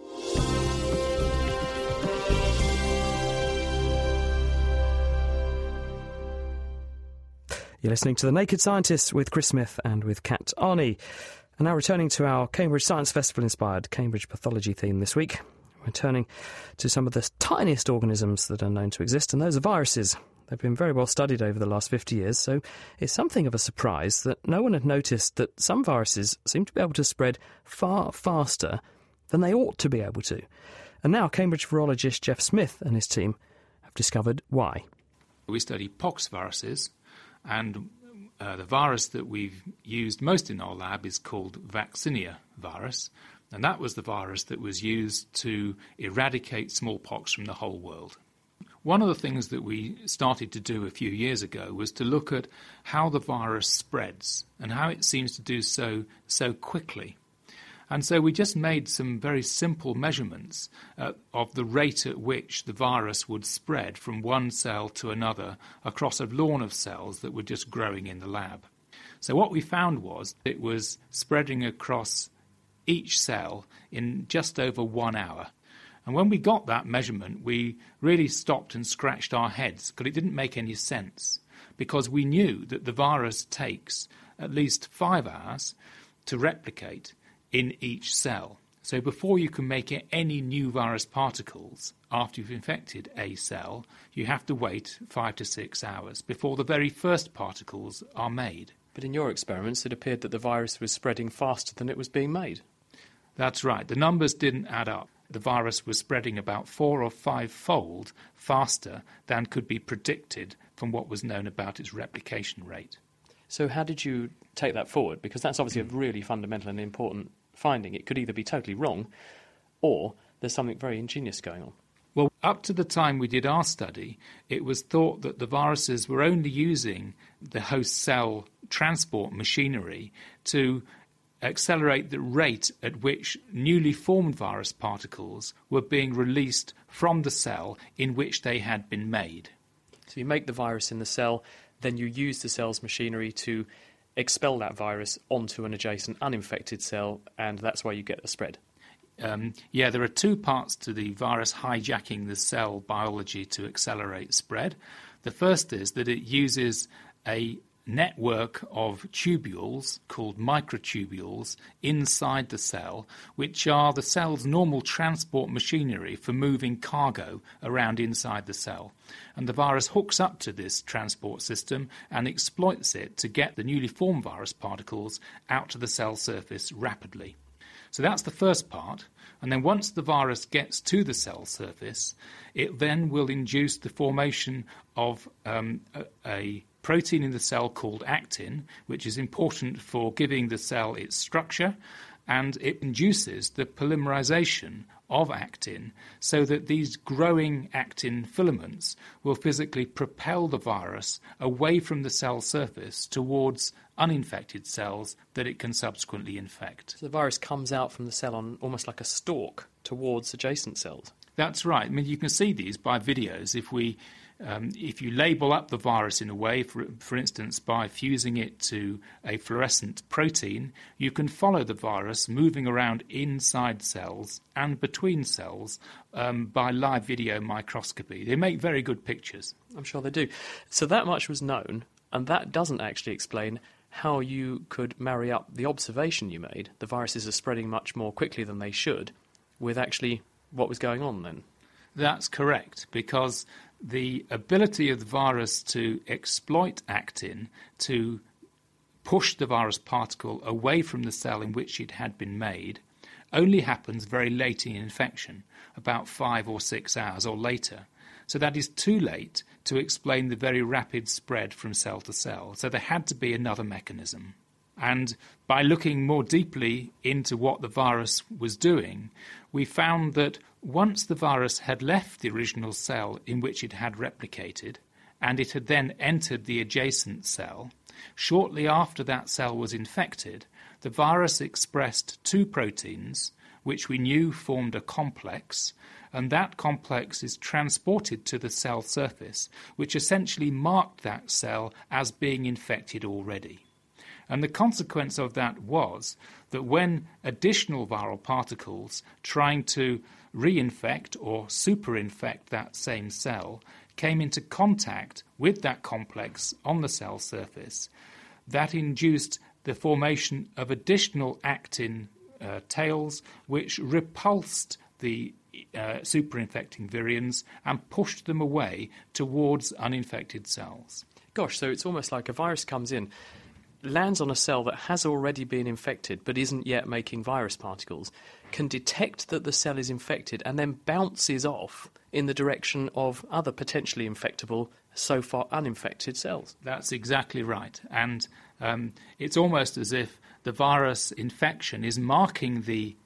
You're listening to The Naked Scientists with Chris Smith and with Kat Arney. And now returning to our Cambridge Science Festival-inspired Cambridge pathology theme this week. We're turning to some of the tiniest organisms that are known to exist, and those are viruses. They've been very well studied over the last 50 years, so it's something of a surprise that no one had noticed that some viruses seem to be able to spread far faster than they ought to be able to. And now Cambridge virologist Jeff Smith and his team have discovered why. We study pox viruses, and the virus that we've used most in our lab is called vaccinia virus. And that was the virus that was used to eradicate smallpox from the whole world. One of the things that we started to do a few years ago was to look at how the virus spreads and how it seems to do so quickly. And so we just made some very simple measurements of the rate at which the virus would spread from one cell to another across a lawn of cells that were just growing in the lab. So what we found was it was spreading across each cell in just over 1 hour. And when we got that measurement, we really stopped and scratched our heads because it didn't make any sense, because we knew that the virus takes at least 5 hours to replicate in each cell. So before you can make any new virus particles after you've infected a cell, you have to wait 5 to 6 hours before the very first particles are made. But in your experiments, it appeared that the virus was spreading faster than it was being made. That's right. The numbers didn't add up. The virus was spreading about 4 or 5-fold faster than could be predicted from what was known about its replication rate. So how did you take that forward? Because that's obviously a really fundamental and important finding. It could either be totally wrong or there's something very ingenious going on. Well, up to the time we did our study, it was thought that the viruses were only using the host cell transport machinery to accelerate the rate at which newly formed virus particles were being released from the cell in which they had been made. So you make the virus in the cell, then you use the cell's machinery to expel that virus onto an adjacent uninfected cell, and that's why you get a spread. There are two parts to the virus hijacking the cell biology to accelerate spread. The first is that it uses a network of tubules called microtubules inside the cell, which are the cell's normal transport machinery for moving cargo around inside the cell. And the virus hooks up to this transport system and exploits it to get the newly formed virus particles out to the cell surface rapidly. So that's the first part. And then once the virus gets to the cell surface, it then will induce the formation of a protein in the cell called actin, which is important for giving the cell its structure, and it induces the polymerization of actin so that these growing actin filaments will physically propel the virus away from the cell surface towards uninfected cells that it can subsequently infect. So the virus comes out from the cell on almost like a stalk towards adjacent cells. That's right. I mean, you can see these by videos. If you label up the virus in a way, for instance, by fusing it to a fluorescent protein, you can follow the virus moving around inside cells and between cells by live video microscopy. They make very good pictures. I'm sure they do. So that much was known, and that doesn't actually explain how you could marry up the observation you made, the viruses are spreading much more quickly than they should, with actually what was going on then. That's correct, because the ability of the virus to exploit actin to push the virus particle away from the cell in which it had been made only happens very late in infection, about 5 or 6 hours or later. So that is too late to explain the very rapid spread from cell to cell. So there had to be another mechanism. And by looking more deeply into what the virus was doing, we found that once the virus had left the original cell in which it had replicated, and it had then entered the adjacent cell, shortly after that cell was infected, the virus expressed two proteins, which we knew formed a complex, and that complex is transported to the cell surface, which essentially marked that cell as being infected already. And the consequence of that was that when additional viral particles trying to reinfect or superinfect that same cell came into contact with that complex on the cell surface, that induced the formation of additional actin tails which repulsed the superinfecting virions and pushed them away towards uninfected cells. Gosh, so it's almost like a virus comes in, lands on a cell that has already been infected but isn't yet making virus particles, can detect that the cell is infected and then bounces off in the direction of other potentially infectable, so far uninfected cells. That's exactly right. And it's almost as if the virus infection is marking the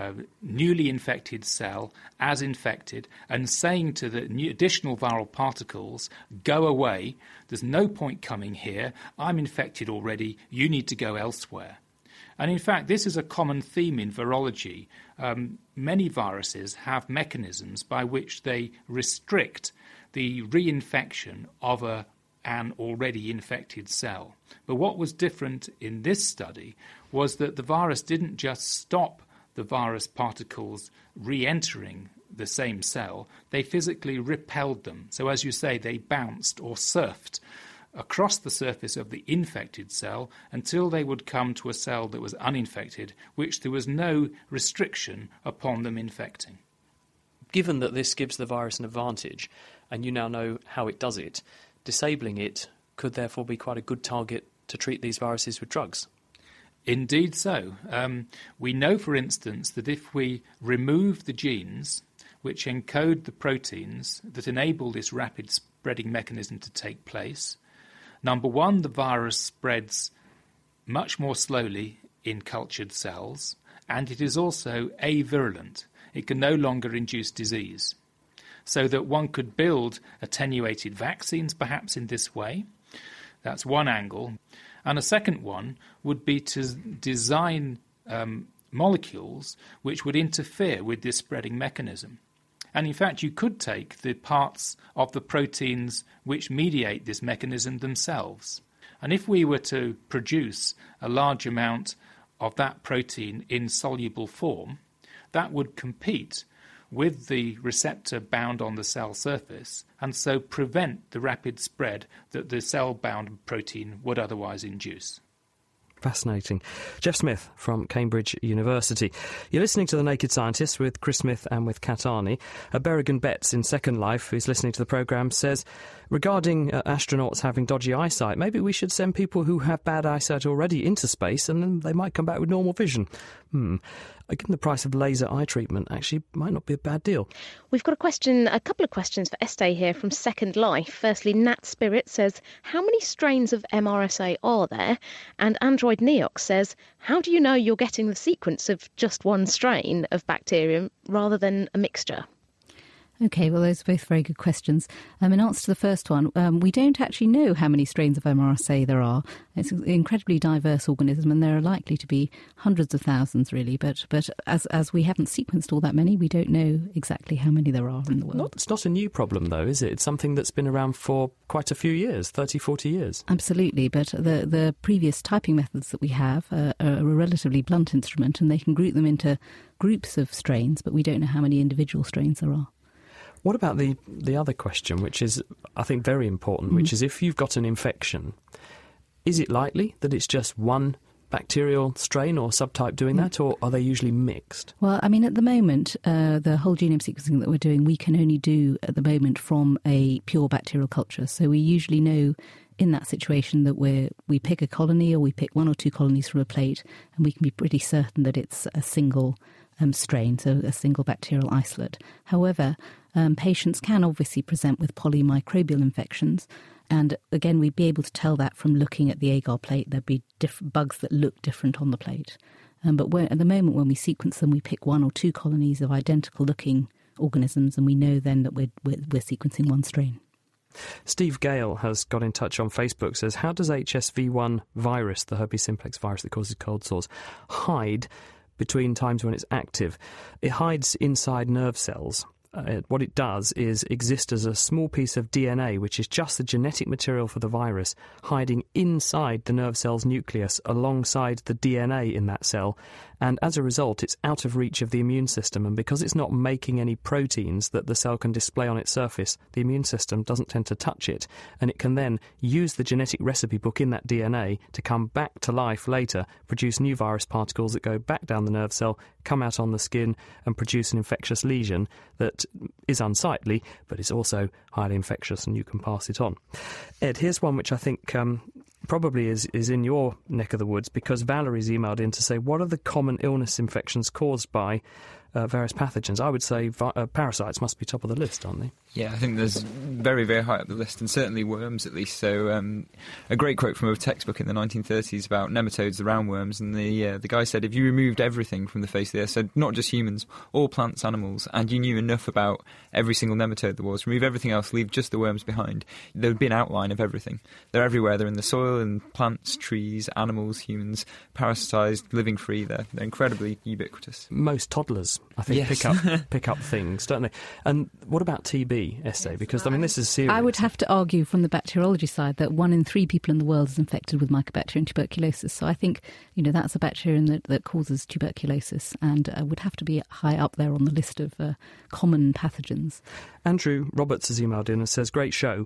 newly infected cell as infected and saying to the additional viral particles, go away, there's no point coming here, I'm infected already, you need to go elsewhere. And in fact, this is a common theme in virology. Many viruses have mechanisms by which they restrict the reinfection of an already infected cell. But what was different in this study was that the virus didn't just stop the virus particles re-entering the same cell, they physically repelled them. So as you say, they bounced or surfed across the surface of the infected cell until they would come to a cell that was uninfected, which there was no restriction upon them infecting. Given that this gives the virus an advantage, and you now know how it does it, disabling it could therefore be quite a good target to treat these viruses with drugs. Indeed so. We know, for instance, that if we remove the genes which encode the proteins that enable this rapid spreading mechanism to take place, number one, the virus spreads much more slowly in cultured cells, and it is also avirulent. It can no longer induce disease. So that one could build attenuated vaccines perhaps in this way. That's one angle. And a second one would be to design molecules which would interfere with this spreading mechanism. And in fact, you could take the parts of the proteins which mediate this mechanism themselves. And if we were to produce a large amount of that protein in soluble form, that would compete with the receptor bound on the cell surface and so prevent the rapid spread that the cell-bound protein would otherwise induce. Fascinating. Jeff Smith from Cambridge University. You're listening to The Naked Scientist with Chris Smith and with Kat Arney. Berrigan Betts in Second Life, who's listening to the programme, says, regarding astronauts having dodgy eyesight, maybe we should send people who have bad eyesight already into space and then they might come back with normal vision. Given the price of laser eye treatment, actually might not be a bad deal. We've got a couple of questions for Estee here from Second Life. Firstly, Nat Spirit says, how many strains of MRSA are there? And Android Neox says, how do you know you're getting the sequence of just one strain of bacterium rather than a mixture? OK, well, those are both very good questions. In answer to the first one, we don't actually know how many strains of MRSA there are. It's an incredibly diverse organism, and there are likely to be hundreds of thousands, really. But as we haven't sequenced all that many, we don't know exactly how many there are in the world. It's not a new problem, though, is it? It's something that's been around for quite a few years, 30, 40 years. Absolutely, but the previous typing methods that we have are a relatively blunt instrument, and they can group them into groups of strains, but we don't know how many individual strains there are. What about the other question, which is, I think, very important, which is if you've got an infection, is it likely that it's just one bacterial strain or subtype doing that, or are they usually mixed? Well, I mean, at the moment, the whole genome sequencing that we're doing, we can only do at the moment from a pure bacterial culture. So we usually know in that situation that we pick a colony or we pick one or two colonies from a plate, and we can be pretty certain that it's a single strain, so a single bacterial isolate. However, patients can obviously present with polymicrobial infections, and again, we'd be able to tell that from looking at the agar plate. There'd be bugs that look different on the plate. But at the moment, when we sequence them, we pick one or two colonies of identical-looking organisms, and we know then that we're sequencing one strain. Steve Gale has got in touch on Facebook, says, how does HSV1 virus, the herpes simplex virus that causes cold sores, hide between times when it's active? It hides inside nerve cells. What it does is exist as a small piece of DNA, which is just the genetic material for the virus, hiding inside the nerve cell's nucleus alongside the DNA in that cell. And as a result, it's out of reach of the immune system. And because it's not making any proteins that the cell can display on its surface, the immune system doesn't tend to touch it. And it can then use the genetic recipe book in that DNA to come back to life later, produce new virus particles that go back down the nerve cell, come out on the skin and produce an infectious lesion that is unsightly, but is also highly infectious, and you can pass it on. Ed, here's one which I think probably is in your neck of the woods, because Valerie's emailed in to say, what are the common illness infections caused by various pathogens? I would say parasites must be top of the list, aren't they? Yeah, I think there's very, very high up the list, and certainly worms at least. So a great quote from a textbook in the 1930s about nematodes, the roundworms, and the guy said, if you removed everything from the face of the earth, so not just humans, all plants, animals, and you knew enough about every single nematode there was, remove everything else, leave just the worms behind, there would be an outline of everything. They're everywhere. They're in the soil, in plants, trees, animals, humans, parasitised, living free. They're incredibly ubiquitous. Most toddlers, I think, yes. pick up things, don't they? And what about TB, Estee? Because, I mean, this is serious. I would have to argue from the bacteriology side that 1 in 3 people in the world is infected with Mycobacterium tuberculosis. So I think, that's a bacterium that causes tuberculosis and would have to be high up there on the list of common pathogens. Andrew Roberts has emailed in and says, great show.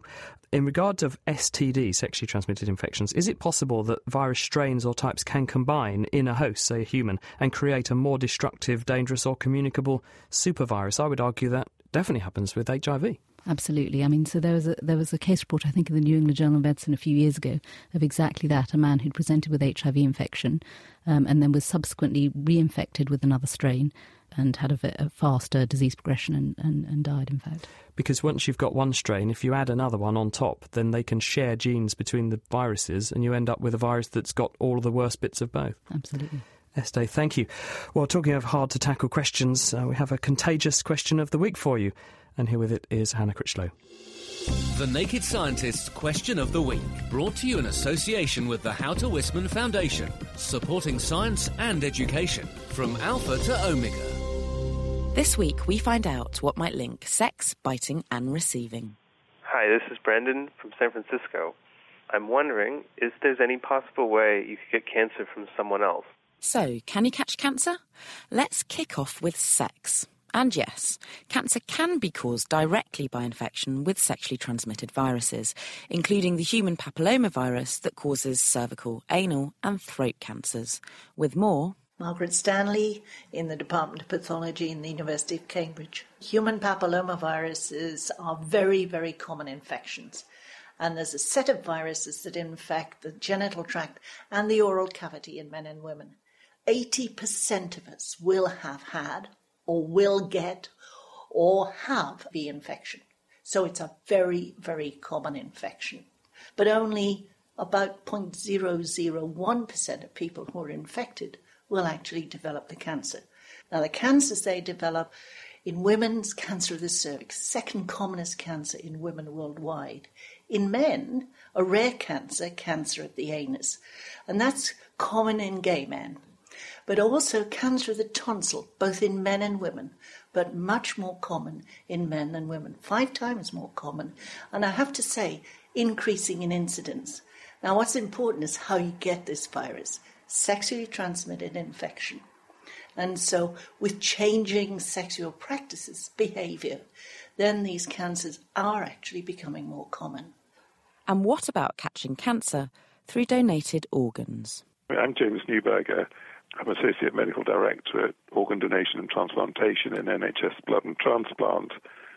In regard of STD, sexually transmitted infections, is it possible that virus strains or types can combine in a host, say a human, and create a more destructive, dangerous or communicable supervirus? I would argue that definitely happens with HIV. Absolutely. I mean, so there was a case report, I think, in the New England Journal of Medicine a few years ago of exactly that, a man who'd presented with HIV infection and then was subsequently reinfected with another strain and had a faster disease progression and died, in fact. Because once you've got one strain, if you add another one on top, then they can share genes between the viruses and you end up with a virus that's got all of the worst bits of both. Absolutely. Estee, thank you. Well, talking of hard-to-tackle questions, we have a contagious question of the week for you. And here with it is Hannah Critchlow. The Naked Scientist's Question of the Week, brought to you in association with the Houter Wisman Foundation, supporting science and education from Alpha to Omega. This week we find out what might link sex, biting and receiving. Hi, this is Brendan from San Francisco. I'm wondering if there's any possible way you could get cancer from someone else. So, can you catch cancer? Let's kick off with sex. And yes, cancer can be caused directly by infection with sexually transmitted viruses, including the human papillomavirus that causes cervical, anal and throat cancers. With more... Margaret Stanley in the Department of Pathology in the University of Cambridge. Human papillomaviruses are very, very common infections. And there's a set of viruses that infect the genital tract and the oral cavity in men and women. 80% of us will have had or will get or have the infection. So it's a very, very common infection. But only about 0.001% of people who are infected will actually develop the cancer. Now, the cancers they develop in women's cancer of the cervix, second commonest cancer in women worldwide. In men, a rare cancer, cancer of the anus. And that's common in gay men. But also cancer of the tonsil, both in men and women, but much more common in men than women, 5 times more common. And I have to say, increasing in incidence. Now, what's important is how you get this virus, sexually transmitted infection. And so with changing sexual practices, behaviour, then these cancers are actually becoming more common. And what about catching cancer through donated organs? I'm James Newberger. I'm Associate Medical Director at Organ Donation and Transplantation in NHS Blood and Transplant.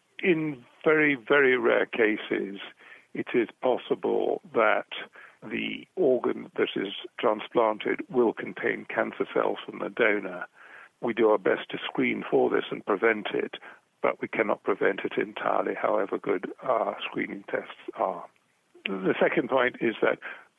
In very, very rare cases, it is possible that the organ that is transplanted will contain cancer cells from the donor. We do our best to screen for this and prevent it, but we cannot prevent it entirely, however good our screening tests are. The second point is that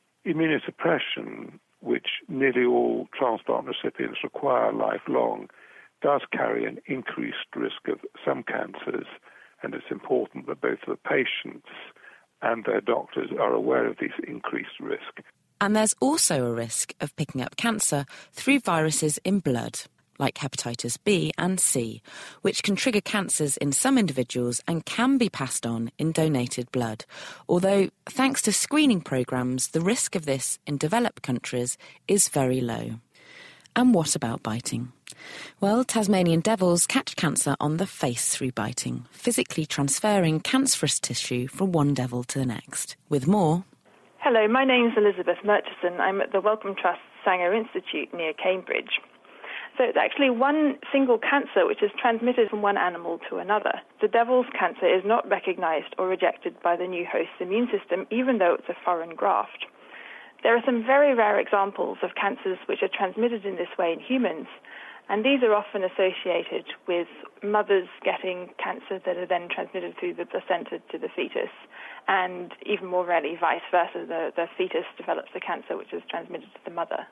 immunosuppression, which nearly all transplant recipients require lifelong, does carry an increased risk of some cancers, and it's important that both the patients and their doctors are aware of this increased risk. And there's also a risk of picking up cancer through viruses in blood, like hepatitis B and C, which can trigger cancers in some individuals and can be passed on in donated blood. Although, thanks to screening programmes, the risk of this in developed countries is very low. And what about biting? Well, Tasmanian devils catch cancer on the face through biting, physically transferring cancerous tissue from one devil to the next. With more... Hello, my name's Elizabeth Murchison. I'm at the Wellcome Trust Sanger Institute near Cambridge. So it's actually one single cancer which is transmitted from one animal to another. The devil's cancer is not recognised or rejected by the new host's immune system, even though it's a foreign graft. There are some very rare examples of cancers which are transmitted in this way in humans, and these are often associated with mothers getting cancer that are then transmitted through the placenta to the fetus, and even more rarely vice versa, the fetus develops the cancer which is transmitted to the mother.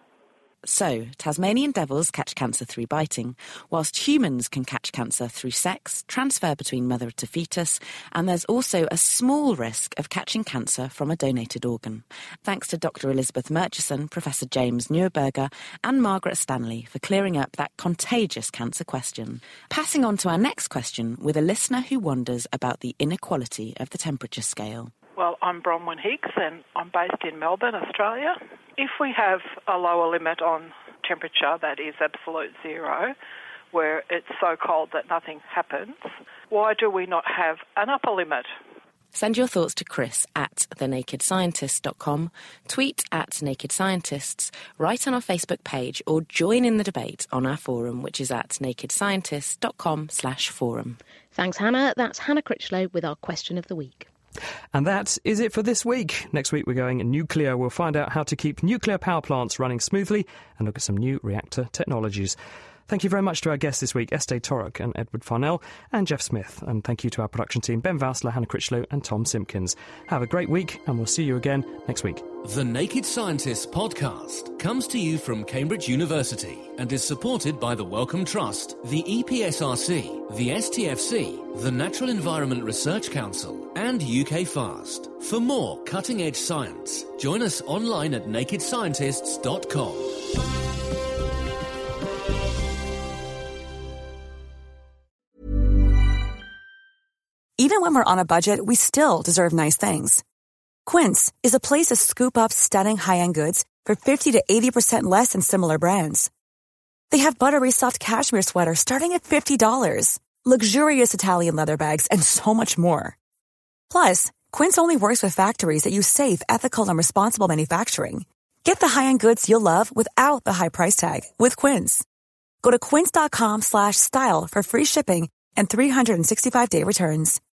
So, Tasmanian devils catch cancer through biting, whilst humans can catch cancer through sex, transfer between mother to fetus, and there's also a small risk of catching cancer from a donated organ. Thanks to Dr. Elizabeth Murchison, Professor James Newberger, and Margaret Stanley for clearing up that contagious cancer question. Passing on to our next question with a listener who wonders about the inequality of the temperature scale. Well, I'm Bronwyn Hicks and I'm based in Melbourne, Australia. If we have a lower limit on temperature that is absolute zero, where it's so cold that nothing happens, why do we not have an upper limit? Send your thoughts to Chris at thenakedscientist.com, tweet at nakedscientists, write on our Facebook page, or join in the debate on our forum, which is at nakedscientist.com/forum. Thanks, Hannah. That's Hannah Critchlow with our question of the week. And that is it for this week. Next week we're going nuclear. We'll find out how to keep nuclear power plants running smoothly and look at some new reactor technologies. Thank you very much to our guests this week, Estee Torok and Edward Farnell, and Jeff Smith. And thank you to our production team, Ben Vassler, Hannah Critchlow and Tom Simpkins. Have a great week, and we'll see you again next week. The Naked Scientists podcast comes to you from Cambridge University and is supported by the Wellcome Trust, the EPSRC, the STFC, the Natural Environment Research Council, and UK FAST. For more cutting-edge science, join us online at nakedscientists.com. Even when we're on a budget, we still deserve nice things. Quince is a place to scoop up stunning high-end goods for 50 to 80% less than similar brands. They have buttery soft cashmere sweaters starting at $50, luxurious Italian leather bags, and so much more. Plus, Quince only works with factories that use safe, ethical, and responsible manufacturing. Get the high-end goods you'll love without the high price tag with Quince. Go to quince.com/style for free shipping and 365-day returns.